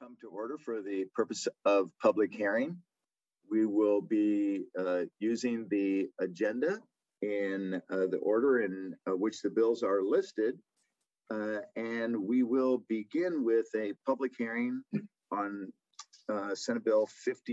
come to order for the purpose of public hearing. We will be using the agenda in the order in which the bills are listed. And we will begin with a public hearing on Senate Bill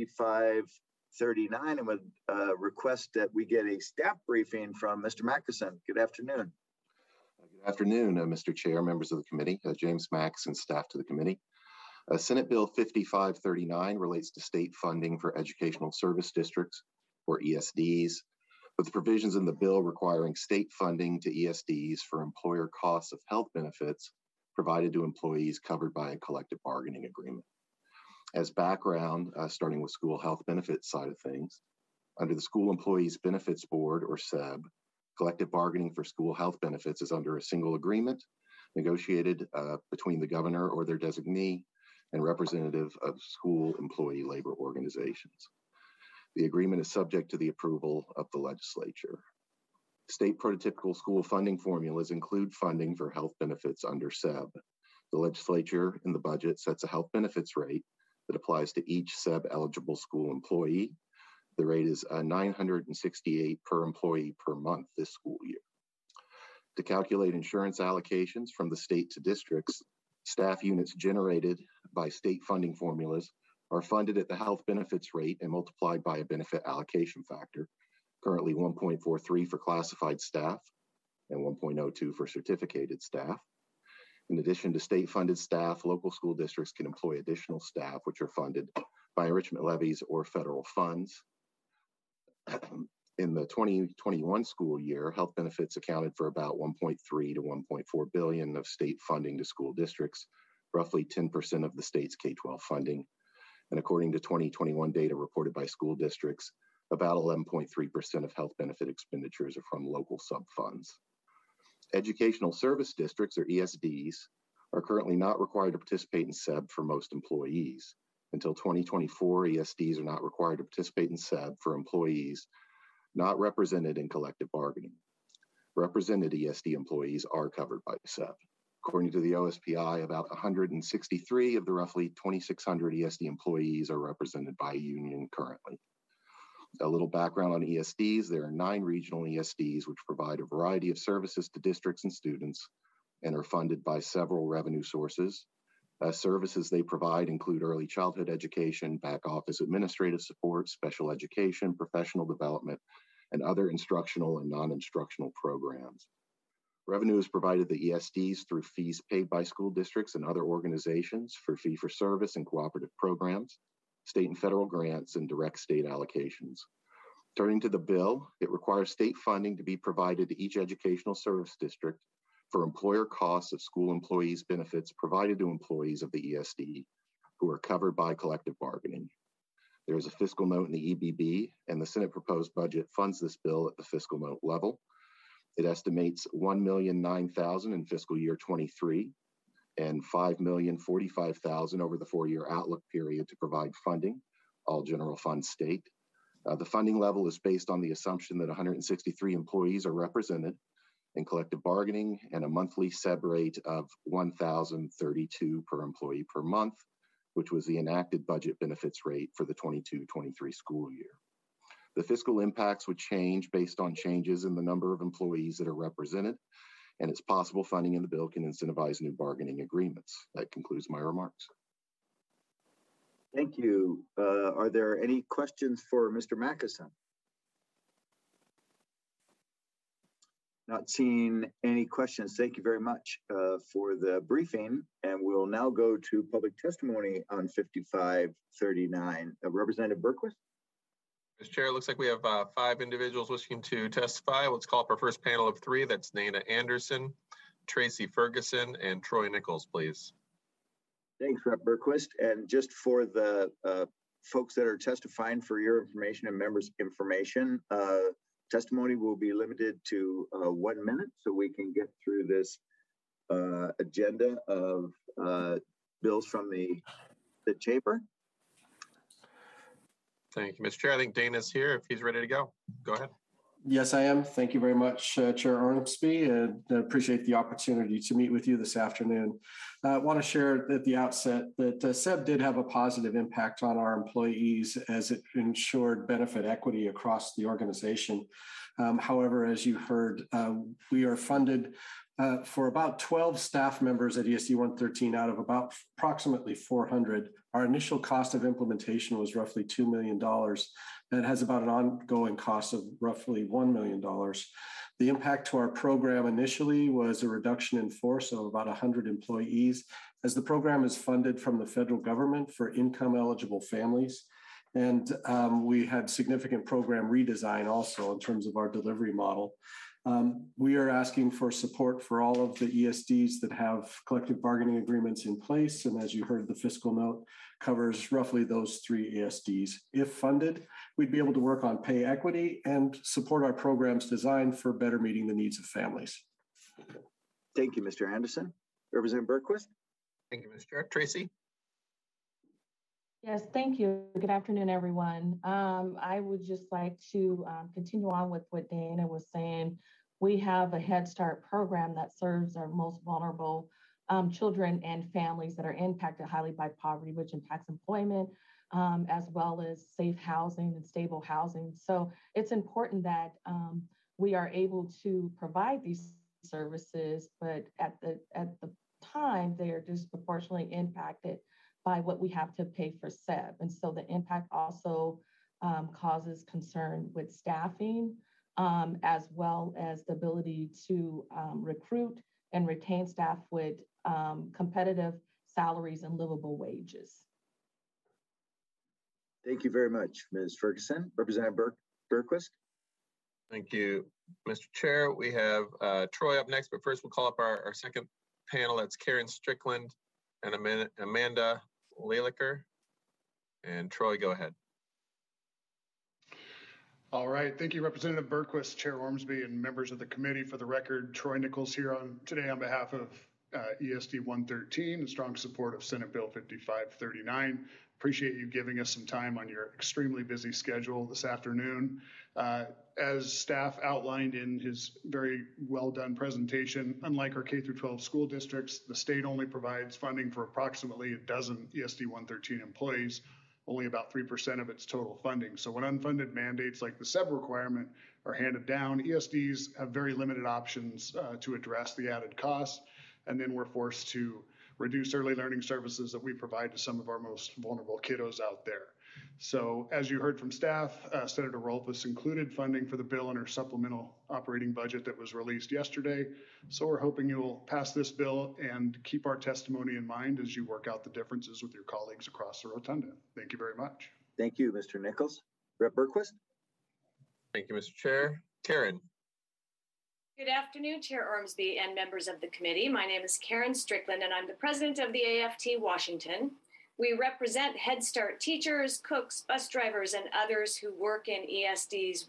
5539 and would request that we get a staff briefing from Mr. Mackeson. Good afternoon. Good afternoon, Mr. Chair, members of the committee, James Mackeson, staff to the committee. Senate Bill 5539 relates to state funding for educational service districts, or ESDs, with the provisions in the bill requiring state funding to ESDs for employer costs of health benefits provided to employees covered by a collective bargaining agreement. As background, starting with school health benefits side of things, under the School Employees Benefits Board, or SEB, collective bargaining for school health benefits is under a single agreement negotiated between the governor or their designee and representative of school employee labor organizations. The agreement is subject to the approval of the legislature. State prototypical school funding formulas include funding for health benefits under SEB. The legislature in the budget sets a health benefits rate that applies to each SEB eligible school employee. The rate is $968 per employee per month this school year. To calculate insurance allocations from the state to districts, staff units generated by state funding formulas are funded at the health benefits rate and multiplied by a benefit allocation factor, currently 1.43 for classified staff and 1.02 for certificated staff. In addition to state-funded staff, local school districts can employ additional staff, which are funded by enrichment levies or federal funds. In the 2021 school year, health benefits accounted for about 1.3 to 1.4 billion of state funding to school districts, roughly 10% of the state's K-12 funding. And according to 2021 data reported by school districts, about 11.3% of health benefit expenditures are from local sub-funds. Educational service districts, or ESDs, are currently not required to participate in SEB for most employees. Until 2024, ESDs are not required to participate in SEB for employees not represented in collective bargaining. Represented ESD employees are covered by SEB. According to the OSPI, about 163 of the roughly 2,600 ESD employees are represented by a union currently. A little background on ESDs: there are 9 regional ESDs which provide a variety of services to districts and students and are funded by several revenue sources. Services they provide include early childhood education, back office administrative support, special education, professional development, and other instructional and non-instructional programs. Revenue is provided to ESDs through fees paid by school districts and other organizations for fee-for-service and cooperative programs, state and federal grants, and direct state allocations. Turning to the bill, it requires state funding to be provided to each educational service district for employer costs of school employees' benefits provided to employees of the ESD who are covered by collective bargaining. There is a fiscal note in the EBB, and the Senate proposed budget funds this bill at the fiscal note level. It estimates $1,009,000 in fiscal year 23 and $5,045,000 over the 4-year outlook period to provide funding, all general fund state. The funding level is based on the assumption that 163 employees are represented in collective bargaining and a monthly SEB rate of $1,032 per employee per month, which was the enacted budget benefits rate for the 22-23 school year. The fiscal impacts would change based on changes in the number of employees that are represented, and it's possible funding in the bill can incentivize new bargaining agreements. That concludes my remarks. Thank you. Are there any questions for Mr. Mackeson? Not seeing any questions. Thank you very much for the briefing. And we'll now go to public testimony on 5539. Representative Berquist. Mr. Chair, it looks like we have 5 individuals wishing to testify. Let's call up our first panel of 3. That's Dana Anderson, Tracy Ferguson, and Troy Nichols, please. Thanks, Rep. Berquist. And just for the folks that are testifying, for your information and members' information, testimony will be limited to 1 minute so we can get through this agenda of bills from the chamber. Thank you, Mr. Chair. I think Dana's here if he's ready to go. Go ahead. Yes, I am. Thank you very much, Chair Ormsby, and appreciate the opportunity to meet with you this afternoon. I want to share at the outset that SEB did have a positive impact on our employees as it ensured benefit equity across the organization. However, as you heard, we are funded for about 12 staff members at ESD 113 out of about approximately 400. Our initial cost of implementation was roughly $2 million. That has about an ongoing cost of roughly $1 million. The impact to our program initially was a reduction in force of about 100 employees, as the program is funded from the federal government for income eligible families. And we had significant program redesign also in terms of our delivery model. We are asking for support for all of the ESDs that have collective bargaining agreements in place. And as you heard, the fiscal note covers roughly those 3 ESDs. If funded, we'd be able to work on pay equity and support our programs designed for better meeting the needs of families. Thank you, Mr. Anderson. Representative Bergquist. Thank you, Mr. Chair. Tracy? Yes, thank you. Good afternoon, everyone. I would just like to continue on with what Diana was saying. We have a Head Start program that serves our most vulnerable children and families that are impacted highly by poverty, which impacts employment, as well as safe housing and stable housing. So it's important that we are able to provide these services, but at the time, they are disproportionately impacted by what we have to pay for SEB. And so the impact also causes concern with staffing, as well as the ability to recruit and retain staff with competitive salaries and livable wages. Thank you very much, Ms. Ferguson. Representative Bergquist. Thank you, Mr. Chair. We have Troy up next, but first we'll call up our second panel. That's Karen Strickland and Amanda Laliker. And Troy, go ahead. All right, thank you, Representative Bergquist, Chair Ormsby, and members of the committee. For the record, Troy Nichols here today on behalf of ESD 113 in strong support of Senate Bill 5539. Appreciate you giving us some time on your extremely busy schedule this afternoon. As staff outlined in his very well done presentation, unlike our K-12 school districts, the state only provides funding for approximately a dozen ESD 113 employees, only about 3% of its total funding. So when unfunded mandates like the SEB requirement are handed down, ESDs have very limited options to address the added costs, and then we're forced to reduce early learning services that we provide to some of our most vulnerable kiddos out there. So as you heard from staff, Senator Rolfes included funding for the bill in her supplemental operating budget that was released yesterday. So we're hoping you'll pass this bill and keep our testimony in mind as you work out the differences with your colleagues across the rotunda. Thank you very much. Thank you, Mr. Nichols. Rep. Bergquist. Thank you, Mr. Chair. Karen. Good afternoon, Chair Ormsby and members of the committee. My name is Karen Strickland, and I'm the president of the AFT Washington. We represent Head Start teachers, cooks, bus drivers, and others who work in ESD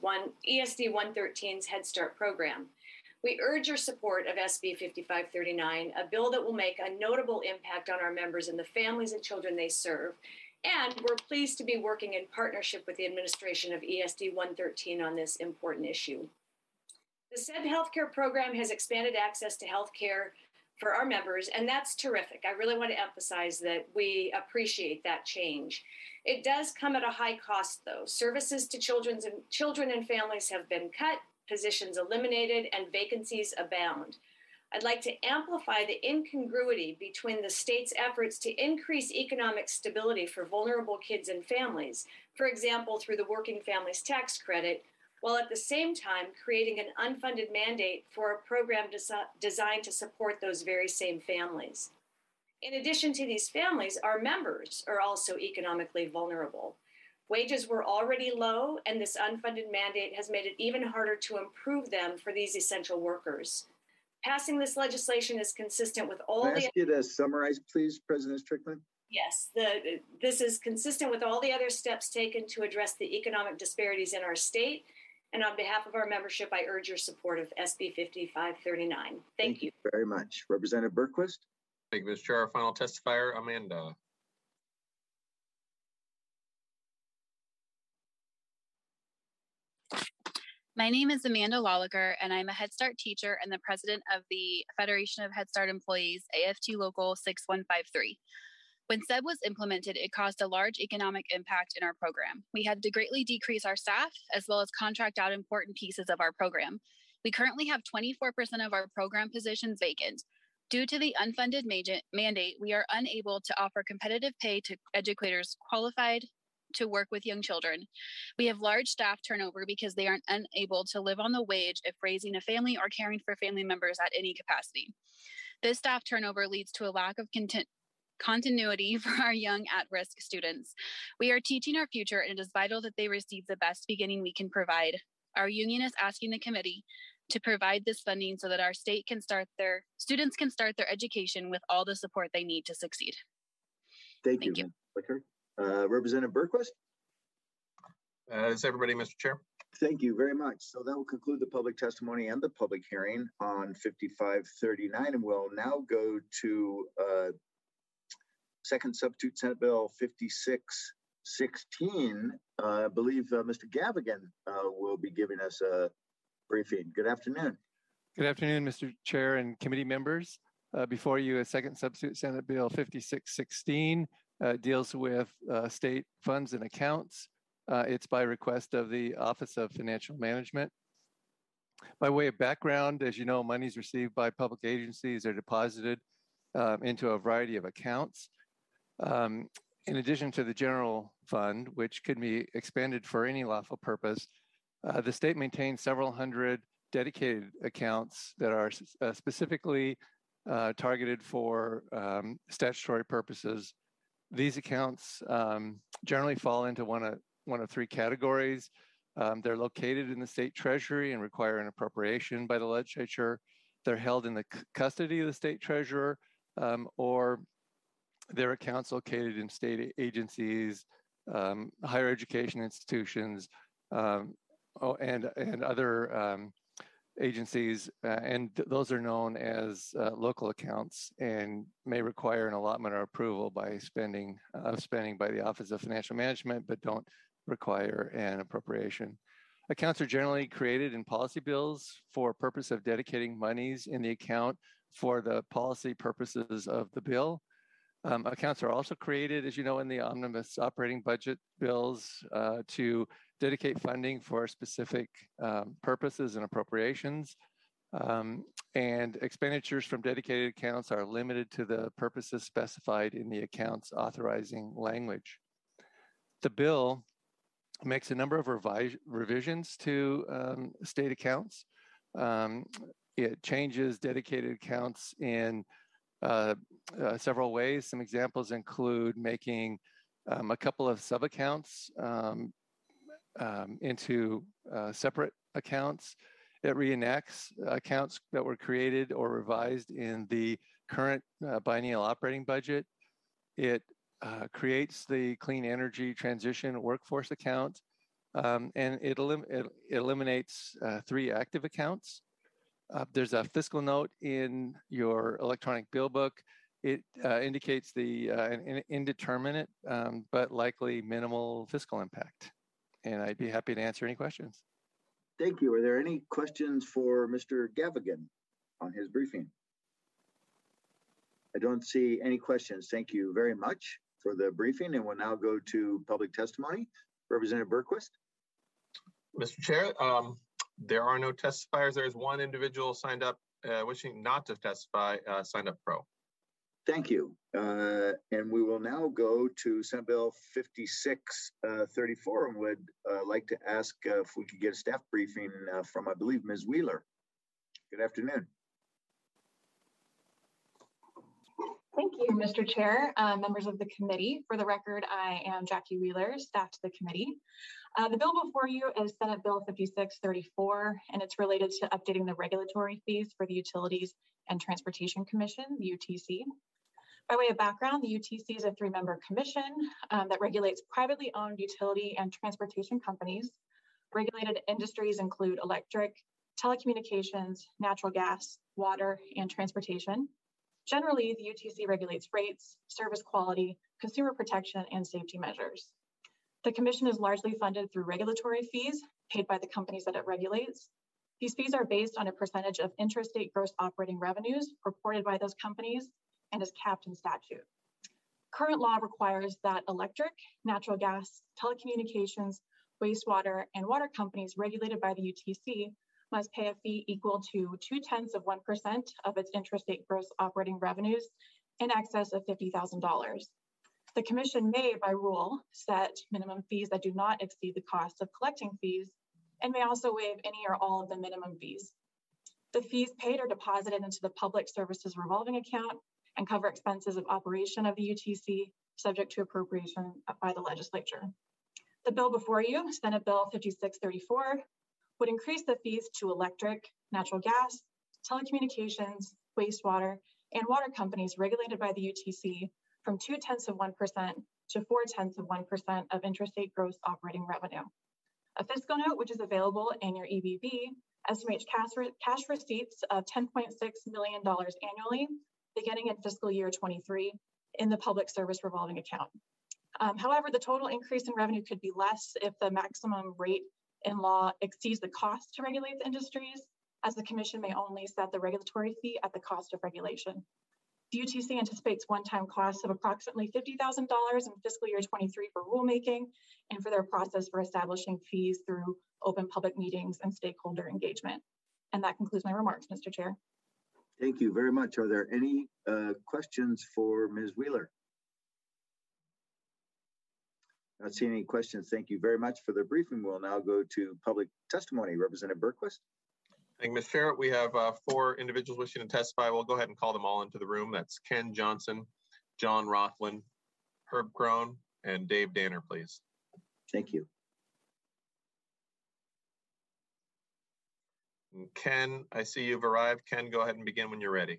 113's Head Start program. We urge your support of SB 5539, a bill that will make a notable impact on our members and the families and children they serve. And we're pleased to be working in partnership with the administration of ESD 113 on this important issue. The SEB healthcare program has expanded access to healthcare for our members, and that's terrific. I really want to emphasize that we appreciate that change. It does come at a high cost, though. Services to children and families have been cut, positions eliminated, and vacancies abound. I'd like to amplify the incongruity between the state's efforts to increase economic stability for vulnerable kids and families, for example, through the Working Families Tax Credit, while at the same time creating an unfunded mandate for a program designed to support those very same families. In addition to these families, our members are also economically vulnerable. Wages were already low, and this unfunded mandate has made it even harder to improve them for these essential workers. Passing this legislation is consistent with all Can I ask you to summarize, please, President Strickland? Yes, this is consistent with all the other steps taken to address the economic disparities in our state. And on behalf of our membership, I urge your support of SB 5539. Thank you very much. Representative Bergquist. Thank you, Mr. Chair. Our final testifier, Amanda. My name is Amanda Lawlicker, and I'm a Head Start teacher and the president of the Federation of Head Start Employees, AFT Local 6153. When SEB was implemented, it caused a large economic impact in our program. We had to greatly decrease our staff as well as contract out important pieces of our program. We currently have 24% of our program positions vacant. Due to the unfunded mandate, we are unable to offer competitive pay to educators qualified to work with young children. We have large staff turnover because they are unable to live on the wage if raising a family or caring for family members at any capacity. This staff turnover leads to a lack of continuity for our young at-risk students. We are teaching our future, and it is vital that they receive the best beginning we can provide. Our union is asking the committee to provide this funding so that our students can start their education with all the support they need to succeed. Thank you. Representative Bergquist. Is everybody, Mr. Chair? Thank you very much. So that will conclude the public testimony and the public hearing on 5539, and we'll now go to second substitute Senate Bill 5616. I believe Mr. Gavigan will be giving us a briefing. Good afternoon. Good afternoon, Mr. Chair and committee members. Before you, a second substitute Senate Bill 5616 deals with state funds and accounts. It's by request of the Office of Financial Management. By way of background, as you know, monies received by public agencies are deposited into a variety of accounts. In addition to the general fund, which could be expended for any lawful purpose, the state maintains several hundred dedicated accounts that are specifically targeted for statutory purposes. These accounts generally fall into one of three categories. They're located in the state treasury and require an appropriation by the legislature. They're held in the custody of the state treasurer, or they're accounts located in state agencies, higher education institutions, and other agencies, and those are known as local accounts and may require an allotment or approval by spending by the Office of Financial Management, but don't require an appropriation. Accounts are generally created in policy bills for purpose of dedicating monies in the account for the policy purposes of the bill. Accounts are also created, as you know, in the omnibus operating budget bills to dedicate funding for specific purposes and appropriations. And expenditures from dedicated accounts are limited to the purposes specified in the account's authorizing language. The bill makes a number of revisions to state accounts. It changes dedicated accounts in several ways. Some examples include making a couple of sub-accounts into separate accounts. It reenacts accounts that were created or revised in the current biennial operating budget. It creates the Clean Energy Transition Workforce account, and it eliminates three active accounts. There's a fiscal note in your electronic bill book. It indicates the an indeterminate but likely minimal fiscal impact. And I'd be happy to answer any questions. Thank you. Are there any questions for Mr. Gavigan on his briefing? I don't see any questions. Thank you very much for the briefing, and we'll now go to public testimony. Representative Bergquist. Mr. Chair, there are no testifiers. There is one individual signed up wishing not to testify, signed up pro. Thank you. And we will now go to Senate Bill 5634 and would like to ask if we could get a staff briefing from, I believe, Ms. Wheeler. Good afternoon. Thank you, Mr. Chair, members of the committee. For the record, I am Jackie Wheeler, staff to the committee. The bill before you is Senate Bill 5634, and it's related to updating the regulatory fees for the Utilities and Transportation Commission, the UTC. By way of background, the UTC is a three-member commission that regulates privately owned utility and transportation companies. Regulated industries include electric, telecommunications, natural gas, water, and transportation. Generally, the UTC regulates rates, service quality, consumer protection, and safety measures. The commission is largely funded through regulatory fees paid by the companies that it regulates. These fees are based on a percentage of interstate gross operating revenues reported by those companies and is capped in statute. Current law requires that electric, natural gas, telecommunications, wastewater, and water companies regulated by the UTC must pay a fee equal to 0.2% of its interstate gross operating revenues in excess of $50,000. The commission may, by rule, set minimum fees that do not exceed the cost of collecting fees and may also waive any or all of the minimum fees. The fees paid are deposited into the Public Services Revolving Account and cover expenses of operation of the UTC, subject to appropriation by the legislature. The bill before you, Senate Bill 5634, would increase the fees to electric, natural gas, telecommunications, wastewater, and water companies regulated by the UTC from 0.2% to 0.4% of interstate gross operating revenue. A fiscal note, which is available in your EBB, estimates cash receipts of $10.6 million annually, beginning in fiscal year 23 in the Public Service Revolving Account. However, the total increase in revenue could be less if the maximum rate in law exceeds the cost to regulate the industries, as the commission may only set the regulatory fee at the cost of regulation. The UTC anticipates one-time costs of approximately $50,000 in fiscal year 23 for rulemaking and for their process for establishing fees through open public meetings and stakeholder engagement. And that concludes my remarks, Mr. Chair. Thank you very much. Are there any questions for Ms. Wheeler? Not seeing any questions. Thank you very much for the briefing. We'll now go to public testimony. Representative Bergquist. Thank you, Ms. Chair. We have 4 individuals wishing to testify. We'll go ahead and call them all into the room. That's Ken Johnson, John Rothland, Herb Crone, and Dave Danner, please. Thank you. And Ken, I see you've arrived. Ken, go ahead and begin when you're ready.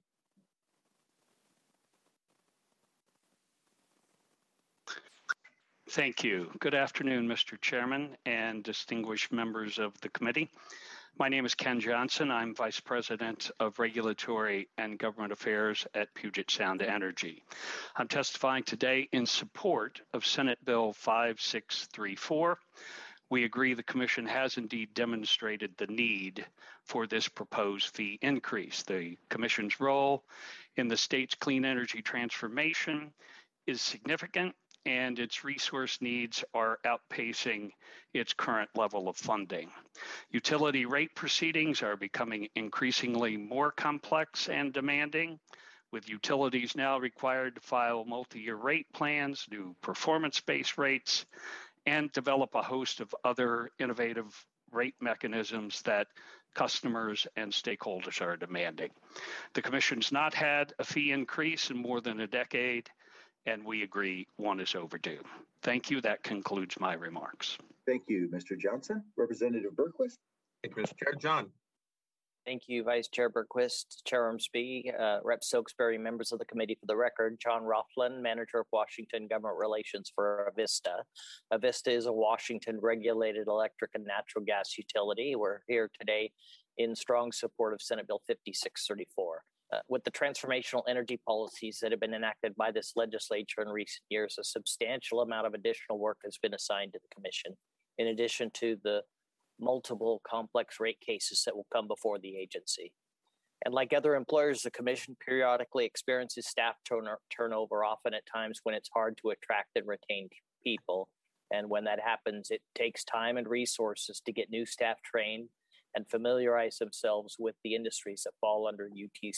Thank you. Good afternoon, Mr. Chairman and distinguished members of the committee. My name is Ken Johnson. I'm Vice President of Regulatory and Government Affairs at Puget Sound Energy. I'm testifying today in support of Senate Bill 5634. We agree the Commission has indeed demonstrated the need for this proposed fee increase. The Commission's role in the state's clean energy transformation is significant, and its resource needs are outpacing its current level of funding. Utility rate proceedings are becoming increasingly more complex and demanding, with utilities now required to file multi-year rate plans, new performance-based rates, and develop a host of other innovative rate mechanisms that customers and stakeholders are demanding. The Commission's not had a fee increase in more than a decade, and we agree one is overdue. Thank you. That concludes my remarks. Thank you, Mr. Johnson. Representative Bergquist. Thank you, Mr. Chair. John. Thank you, Vice Chair Bergquist, Chair Ormsby, Rep. Silksbury, members of the committee. For the record, John Rothland, Manager of Washington Government Relations for Avista. Avista is a Washington regulated electric and natural gas utility. We're here today in strong support of Senate Bill 5634. With the transformational energy policies that have been enacted by this legislature in recent years, a substantial amount of additional work has been assigned to the Commission, in addition to the multiple complex rate cases that will come before the agency. And like other employers, the Commission periodically experiences staff turnover, often at times when it's hard to attract and retain people. And when that happens, it takes time and resources to get new staff trained and familiarize themselves with the industries that fall under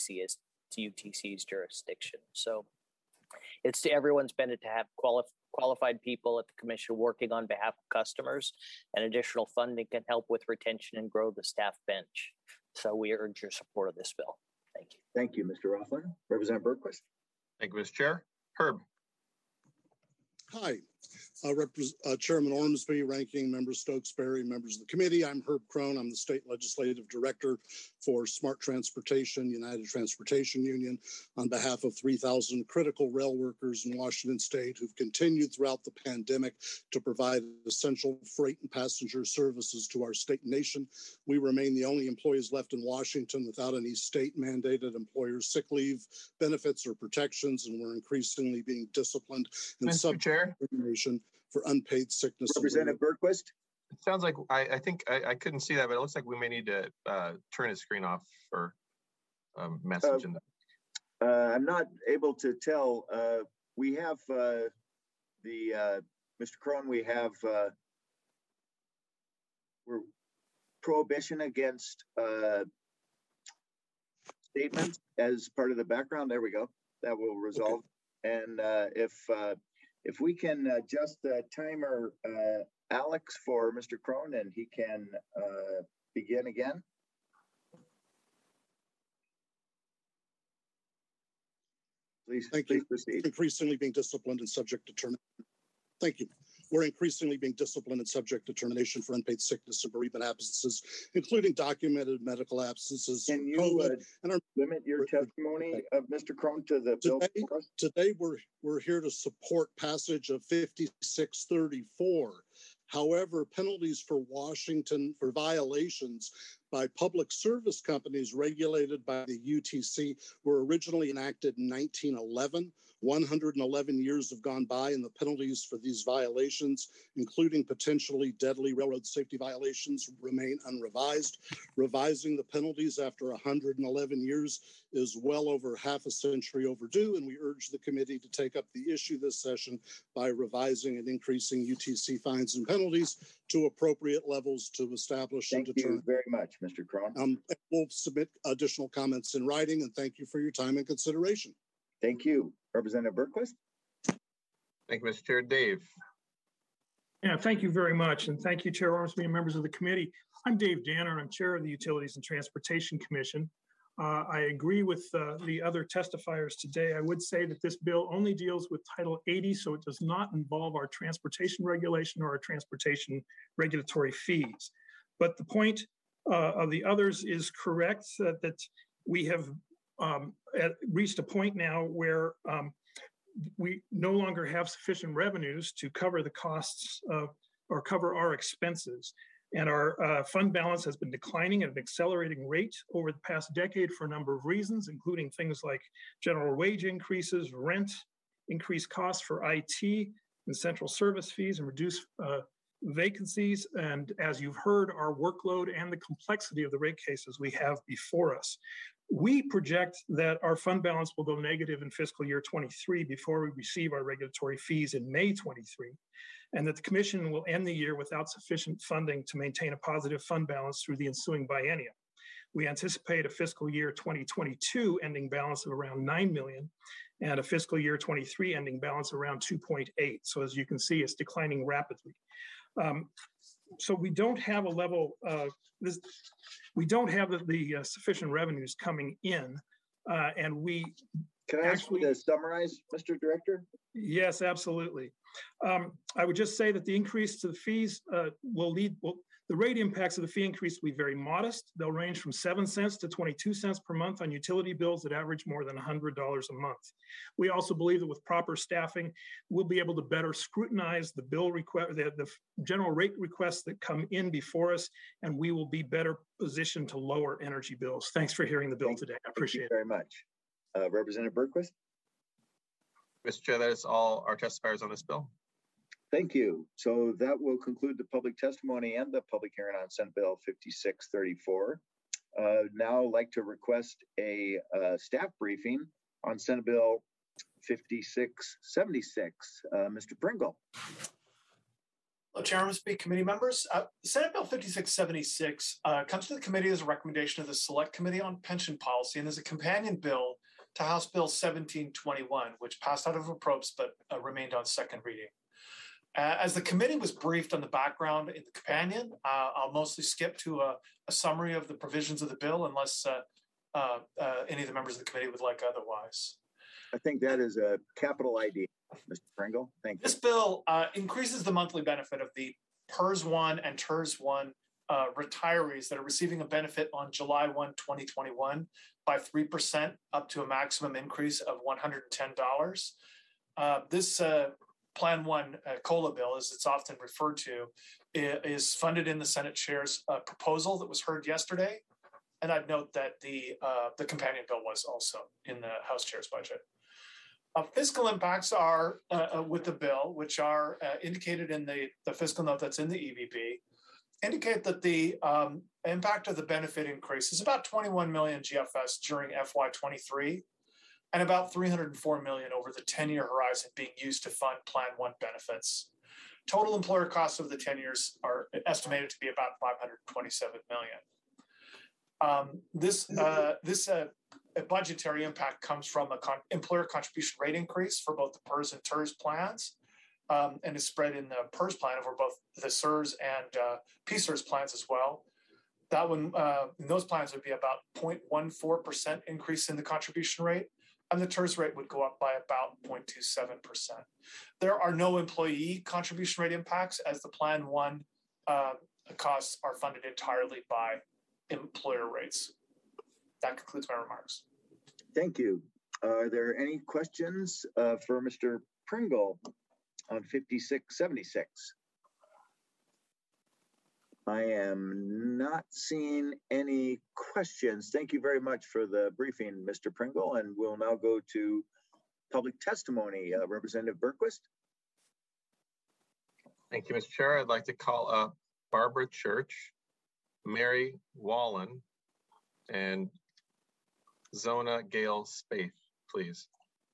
UTC's jurisdiction. So it's to everyone's benefit to have qualified people at the Commission working on behalf of customers, and additional funding can help with retention and grow the staff bench. So we urge your support of this bill. Thank you. Thank you, Mr. Rothland. Representative Bergquist. Thank you, Mr. Chair. Herb. Hi, Chairman Ormsby, Ranking Member Stokes-Berry, members of the committee. I'm Herb Crone. I'm the State Legislative Director for Smart Transportation, United Transportation Union, on behalf of 3,000 critical rail workers in Washington State who've continued throughout the pandemic to provide essential freight and passenger services to our state and nation. We remain the only employees left in Washington without any state-mandated employer sick leave benefits or protections, and we're increasingly being disciplined and subject to discrimination for unpaid sickness. Representative Bergquist? It sounds like, I think I couldn't see that, but it looks like we may need to turn his screen off for message. I'm not able to tell. We have Mr. Krohn, we have we're prohibition against statements as part of the background. There we go. That will resolve. Okay. And if we can adjust the timer, Alex, for Mr. Krohn, and he can begin again. Please proceed. Increasingly being disciplined and subject to termination. Thank you. We're increasingly being disciplined and subject to termination for unpaid sickness and bereavement absences, including documented medical absences. Can you limit your testimony of Mr. Krohn to the bill? Today we're here to support passage of 5634. However, penalties for Washington for violations by public service companies regulated by the UTC were originally enacted in 1911. 111 years have gone by, and the penalties for these violations, including potentially deadly railroad safety violations, remain unrevised. Revising the penalties after 111 years is well over half a century overdue, and we urge the committee to take up the issue this session by revising and increasing UTC fines and penalties to appropriate levels to establish and determine. Thank you very much, Mr. Krohn. We'll submit additional comments in writing, and thank you for your time and consideration. Thank you. Representative Bergquist. Thank you, Mr. Chair. Dave. Yeah, thank you very much. And thank you, Chair Ormsby and members of the committee. I'm Dave Danner, and I'm Chair of the Utilities and Transportation Commission. I agree with the other testifiers today. I would say that this bill only deals with Title 80, so it does not involve our transportation regulation or our transportation regulatory fees. But the point of the others is correct, that we have reached a point now where we no longer have sufficient revenues to cover the costs or cover our expenses. And our fund balance has been declining at an accelerating rate over the past decade for a number of reasons, including things like general wage increases, rent, increased costs for IT and central service fees, and reduced vacancies. And as you've heard, our workload and the complexity of the rate cases we have before us. We project that our fund balance will go negative in fiscal year 23 before we receive our regulatory fees in May 23, and that the Commission will end the year without sufficient funding to maintain a positive fund balance through the ensuing biennium. We anticipate a fiscal year 2022 ending balance of around $9 million and a fiscal year 23 ending balance around 2.8. So as you can see, it's declining rapidly. So we don't have a level of this. We don't have the sufficient revenues coming in, and we can I ask you to summarize, Mr. Director? Yes, absolutely. I would just say that the increase to the fees will lead. The rate impacts of the fee increase will be very modest. They'll range from 7 cents to 22 cents per month on utility bills that average more than $100 a month. We also believe that with proper staffing, we'll be able to better scrutinize the bill request, the general rate requests that come in before us, and we will be better positioned to lower energy bills. Thanks for hearing the bill today. I appreciate it. Thank you very much. Representative Bergquist. Mr. Chair, that is all our testifiers on this bill. Thank you. So that will conclude the public testimony and the public hearing on Senate Bill 5634. Now I'd like to request a staff briefing on Senate Bill 5676. Mr. Pringle. Hello, Chair Ormsby, committee members. Senate Bill 5676 comes to the committee as a recommendation of the Select Committee on Pension Policy and is a companion bill to House Bill 1721, which passed out of approbes but remained on second reading. As the committee was briefed on the background in the companion, I'll mostly skip to a summary of the provisions of the bill unless any of the members of the committee would like otherwise. I think that is a capital idea, Mr. Pringle. Thank you. This bill increases the monthly benefit of the PERS 1 and TERS 1 retirees that are receiving a benefit on July 1, 2021 by 3% up to a maximum increase of $110. This Plan 1 COLA bill, as it's often referred to, is funded in the Senate Chair's proposal that was heard yesterday. And I'd note that the companion bill was also in the House Chair's budget. Fiscal impacts are with the bill, which are indicated in the fiscal note that's in the EBB, indicate that the impact of the benefit increase is about 21 million GFS during FY23 and about 304 million over the 10-year horizon being used to fund Plan 1 benefits. Total employer costs over the 10 years are estimated to be about 527 million. This budgetary impact comes from an employer contribution rate increase for both the PERS and TERS plans, and is spread in the PERS plan over both the SERS and PSERS plans as well. That one, in those plans would be about 0.14% increase in the contribution rate, and the TERS rate would go up by about 0.27%. There are no employee contribution rate impacts, as the Plan 1 costs are funded entirely by employer rates. That concludes my remarks. Thank you. Are there any questions for Mr. Pringle on 5676? I am not seeing any questions. Thank you very much for the briefing, Mr. Pringle, and we'll now go to public testimony. Representative Bergquist. Thank you, Mr. Chair. I'd like to call up Barbara Church, Mary Wallen, and Zona Gale Spaeth, please.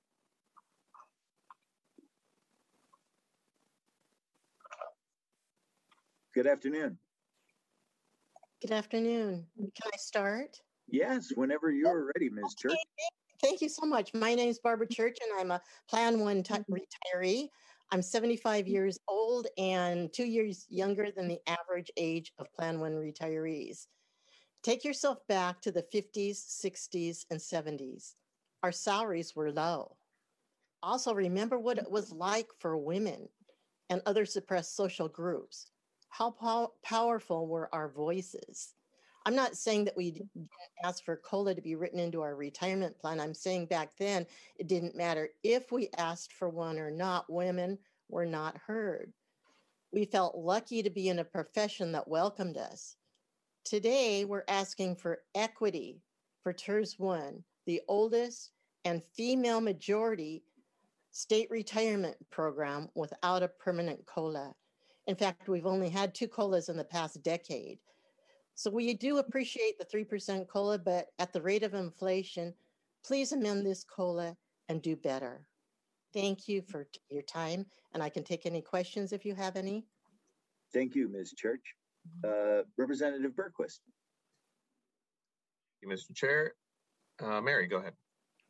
Good afternoon. Good afternoon. Can I start? Yes, whenever you're ready, Ms. Church. Thank you so much. My name is Barbara Church, and I'm a Plan 1 retiree. I'm 75 years old and 2 years younger than the average age of Plan 1 retirees. Take yourself back to the 50s, 60s, and 70s. Our salaries were low. Also, remember what it was like for women and other suppressed social groups. How powerful were our voices? I'm not saying that we didn't ask for COLA to be written into our retirement plan. I'm saying back then it didn't matter if we asked for one or not. Women were not heard. We felt lucky to be in a profession that welcomed us. Today, we're asking for equity for TERS 1, the oldest and female majority state retirement program without a permanent COLA. In fact, we've only had 2 COLAs in the past decade. So we do appreciate the 3% COLA, but at the rate of inflation, please amend this COLA and do better. Thank you for your time, and I can take any questions if you have any. Thank you, Ms. Church. Representative Bergquist. Thank you, Mr. Chair. Mary, go ahead.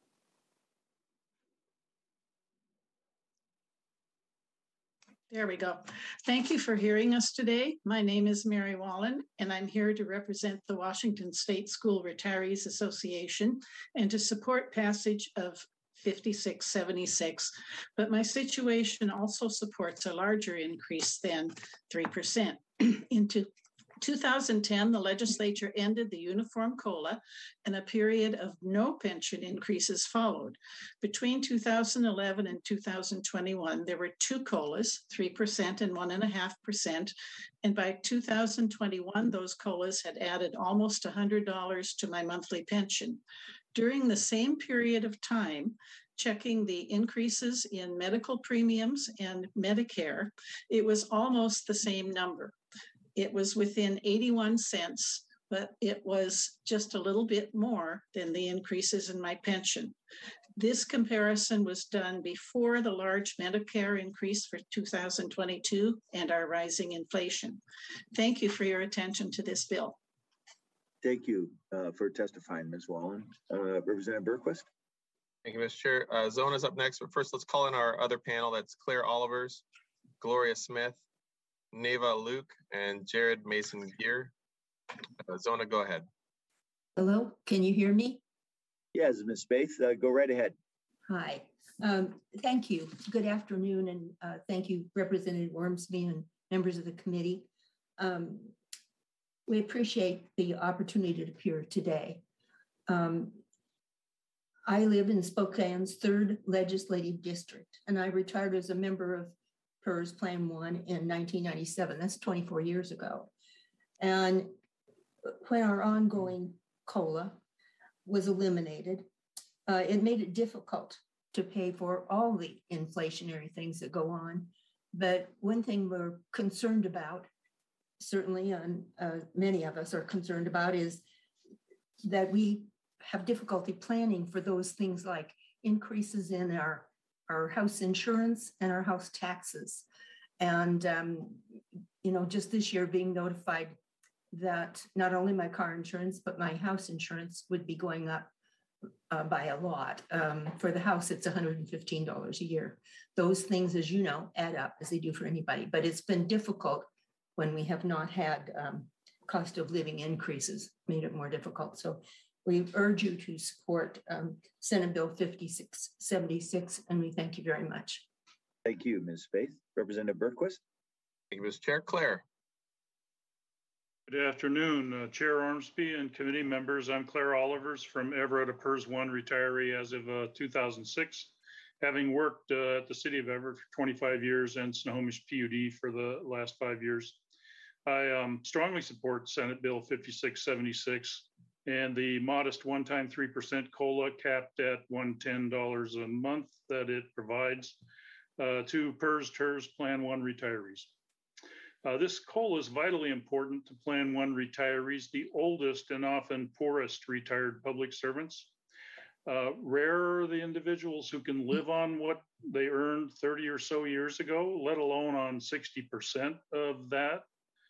There we go. Thank you for hearing us today. My name is Mary Wallen, and I'm here to represent the Washington State School Retirees Association and to support passage of 5676. But my situation also supports a larger increase than 3%. Into 2010, the legislature ended the uniform COLA and a period of no pension increases followed. Between 2011 and 2021, there were 2 COLAs, 3% and 1.5%. And by 2021, those COLAs had added almost $100 to my monthly pension. During the same period of time, checking the increases in medical premiums and Medicare, it was almost the same number. It was within 81 cents, but it was just a little bit more than the increases in my pension. This comparison was done before the large Medicare increase for 2022 and our rising inflation. Thank you for your attention to this bill. Thank you for testifying, Ms. Wallen. Representative Bergquist. Thank you, Mr. Chair. Zona's up next, but first let's call in our other panel. That's Claire Olivers, Gloria Smith, Neva Luke, and Jared Mason Gear. Zona, go ahead. Hello, can you hear me? Yes, Ms. Spaeth, go right ahead. Hi, thank you. Good afternoon, and thank you, Representative Ormsby and members of the committee. We appreciate the opportunity to appear today. I live in Spokane's 3rd legislative district, and I retired as a member of PERS Plan 1 in 1997. That's 24 years ago. And when our ongoing COLA was eliminated, it made it difficult to pay for all the inflationary things that go on. But one thing we're concerned about, certainly, and many of us are concerned about, is that we have difficulty planning for those things like increases in our house insurance and our house taxes. And, just this year being notified that not only my car insurance, but my house insurance would be going up by a lot. For the house, it's $115 a year. Those things, as you know, add up, as they do for anybody. But it's been difficult when we have not had cost of living increases, made it more difficult. So we urge you to support Senate Bill 5676, and we thank you very much. Thank you, Ms. Faith. Representative Bergquist. Thank you, Mr. Chair. Claire. Good afternoon, Chair Ormsby and committee members. I'm Claire Olivers from Everett, a PERS 1 retiree as of 2006, having worked at the City of Everett for 25 years and Snohomish PUD for the last 5 years. I strongly support Senate Bill 5676 and the modest one-time 3% COLA capped at $110 a month that it provides to PERS TERS Plan 1 retirees. This COLA is vitally important to Plan 1 retirees, the oldest and often poorest retired public servants. Rare are the individuals who can live on what they earned 30 or so years ago, let alone on 60% of that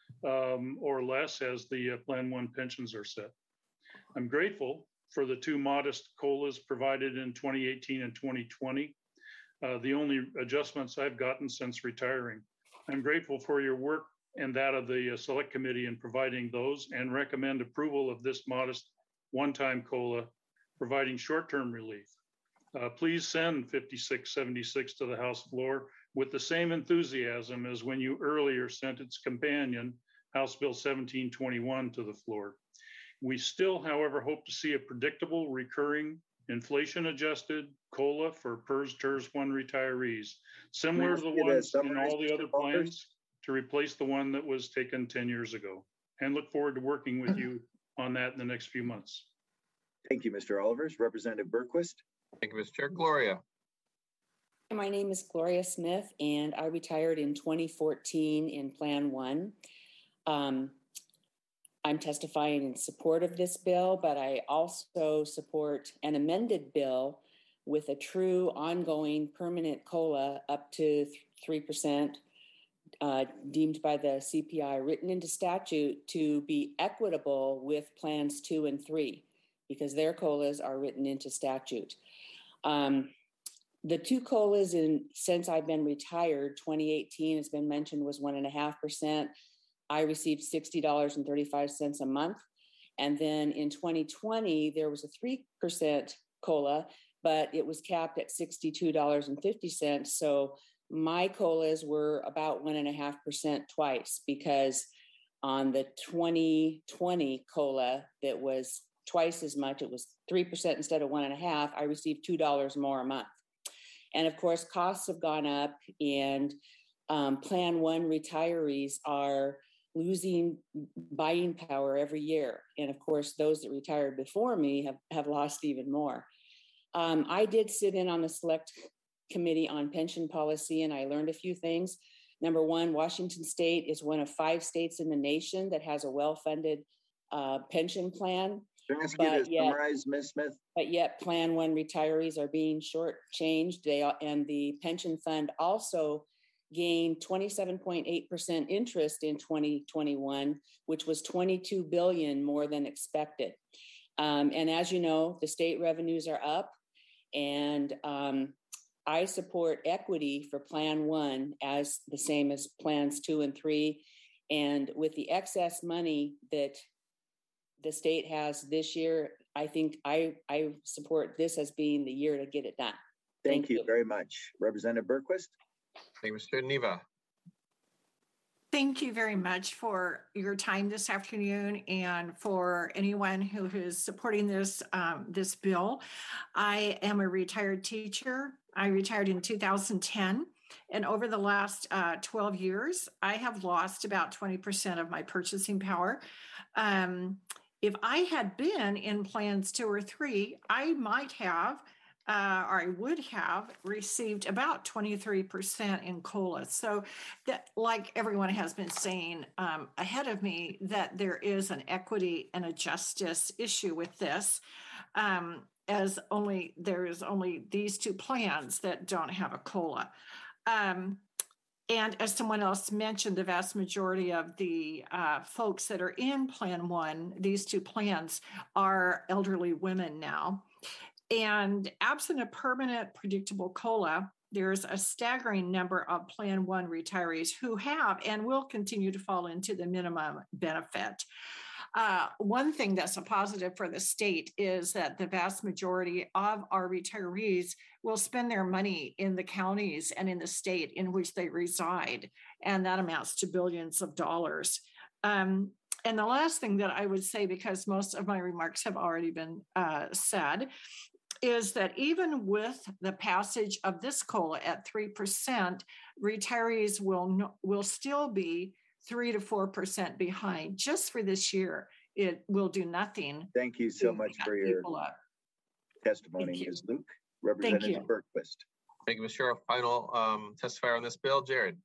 or less as the Plan 1 pensions are set. I'm grateful for the two modest COLAs provided in 2018 and 2020, the only adjustments I've gotten since retiring. I'm grateful for your work and that of the Select Committee in providing those, and recommend approval of this modest one-time COLA, providing short-term relief. Please send 5676 to the House floor with the same enthusiasm as when you earlier sent its companion, House Bill 1721, to the floor. We still, however, hope to see a predictable, recurring, inflation-adjusted COLA for PERS TERS 1 retirees, similar to the ones in all the other plans, to replace the one that was taken 10 years ago. And look forward to working with you on that in the next few months. Thank you, Mr. Olivers. Representative Bergquist. Thank you, Mr. Chair. Gloria. My name is Gloria Smith, and I retired in 2014 in Plan 1. I'm testifying in support of this bill, but I also support an amended bill with a true ongoing permanent COLA up to 3%, deemed by the CPI, written into statute to be equitable with plans 2 and 3, because their COLAs are written into statute. The two COLAs since I've been retired, 2018 has been mentioned, was 1.5%. I received $60.35 a month. And then in 2020, there was a 3% COLA, but it was capped at $62.50. So my COLAs were about 1.5% twice, because on the 2020 COLA that was twice as much, it was 3% instead of 1.5%, I received $2 more a month. And of course, costs have gone up, and Plan 1 retirees are losing buying power every year. And of course, those that retired before me have lost even more. I did sit in on the Select Committee on Pension Policy, and I learned a few things. Number one, Washington State is one of 5 states in the nation that has a well-funded pension plan. Can I ask you to summarize, Ms. Smith? But yet Plan 1 retirees are being shortchanged. And the pension fund also gained 27.8% interest in 2021, which was $22 billion more than expected. And as you know, the state revenues are up, and I support equity for Plan 1 as the same as plans 2 and 3. And with the excess money that the state has this year, I think I support this as being the year to get it done. Thank you very much. Representative Bergquist. Thank you, Mr. Neva. Thank you very much for your time this afternoon, and for anyone who is supporting this bill. I am a retired teacher. I retired in 2010, and over the last 12 years, I have lost about 20% of my purchasing power. If I had been in plans 2 or 3, I might have or I would have received about 23% in COLA. So that, like everyone has been saying ahead of me, that there is an equity and a justice issue with this, as there's only these two plans that don't have a COLA. And as someone else mentioned, the vast majority of the folks that are in Plan 1, these two plans, are elderly women now. And absent a permanent predictable COLA, there's a staggering number of Plan 1 retirees who have and will continue to fall into the minimum benefit. One thing that's a positive for the state is that the vast majority of our retirees will spend their money in the counties and in the state in which they reside, and that amounts to billions of dollars. And the last thing that I would say, because most of my remarks have already been said, is that even with the passage of this COLA at 3%, retirees will still be 3 to 4% behind just for this year. It will do nothing. Thank you so much for your testimony, Ms. Luke. Representative Bergquist. Thank you, Ms. Chair. Final testifier on this bill, Jared.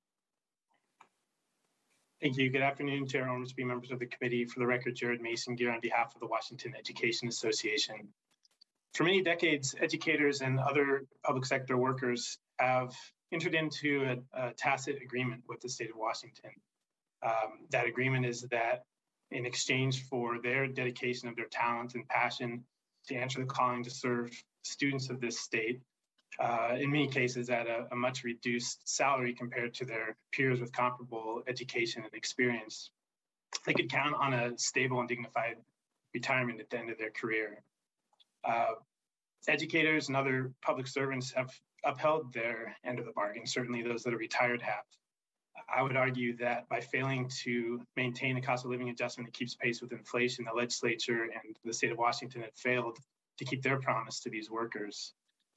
Thank you. Good afternoon, Chair Ormsby, members of the committee. For the record, Jared Mason Gear on behalf of the Washington Education Association. For many decades, educators and other public sector workers have entered into a tacit agreement with the state of Washington. That agreement is that in exchange for their dedication of their talent and passion to answer the calling to serve students of this state, in many cases at a much reduced salary compared to their peers with comparable education and experience, they could count on a stable and dignified retirement at the end of their career. Educators and other public servants have upheld their end of the bargain. Certainly those that are retired have. I would argue that by failing to maintain a cost of living adjustment that keeps pace with inflation, the legislature and the state of Washington have failed to keep their promise to these workers.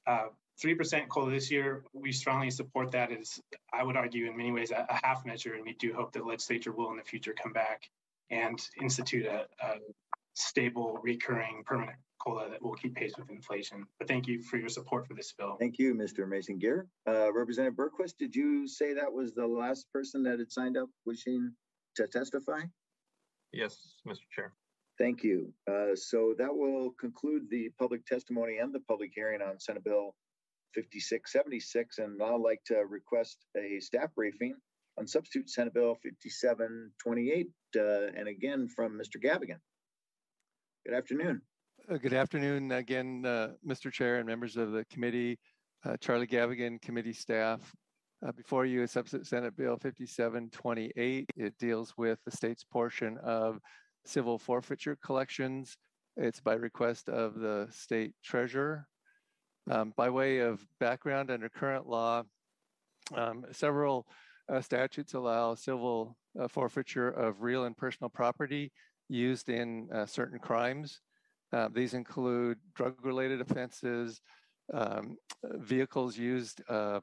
3% COLA this year, we strongly support that as, I would argue, in many ways, a half measure, and we do hope that the legislature will in the future come back and institute a stable, recurring, permanent COLA that will keep pace with inflation. But thank you for your support for this bill. Thank you, Mr. Mason Gear. Representative Bergquist, did you say that was the last person that had signed up wishing to testify? Yes, Mr. Chair. Thank you. So that will conclude the public testimony and the public hearing on Senate Bill 5676. And I'd like to request a staff briefing on substitute Senate Bill 5728. And again, from Mr. Gavigan. Good afternoon. Good afternoon again, Mr. Chair and members of the committee. Charlie Gavigan, committee staff. Before you is substitute Senate Bill 5728. It deals with the state's portion of civil forfeiture collections. It's by request of the state treasurer. By way of background, under current law, several statutes allow civil forfeiture of real and personal property used in certain crimes. These include drug-related offenses, vehicles used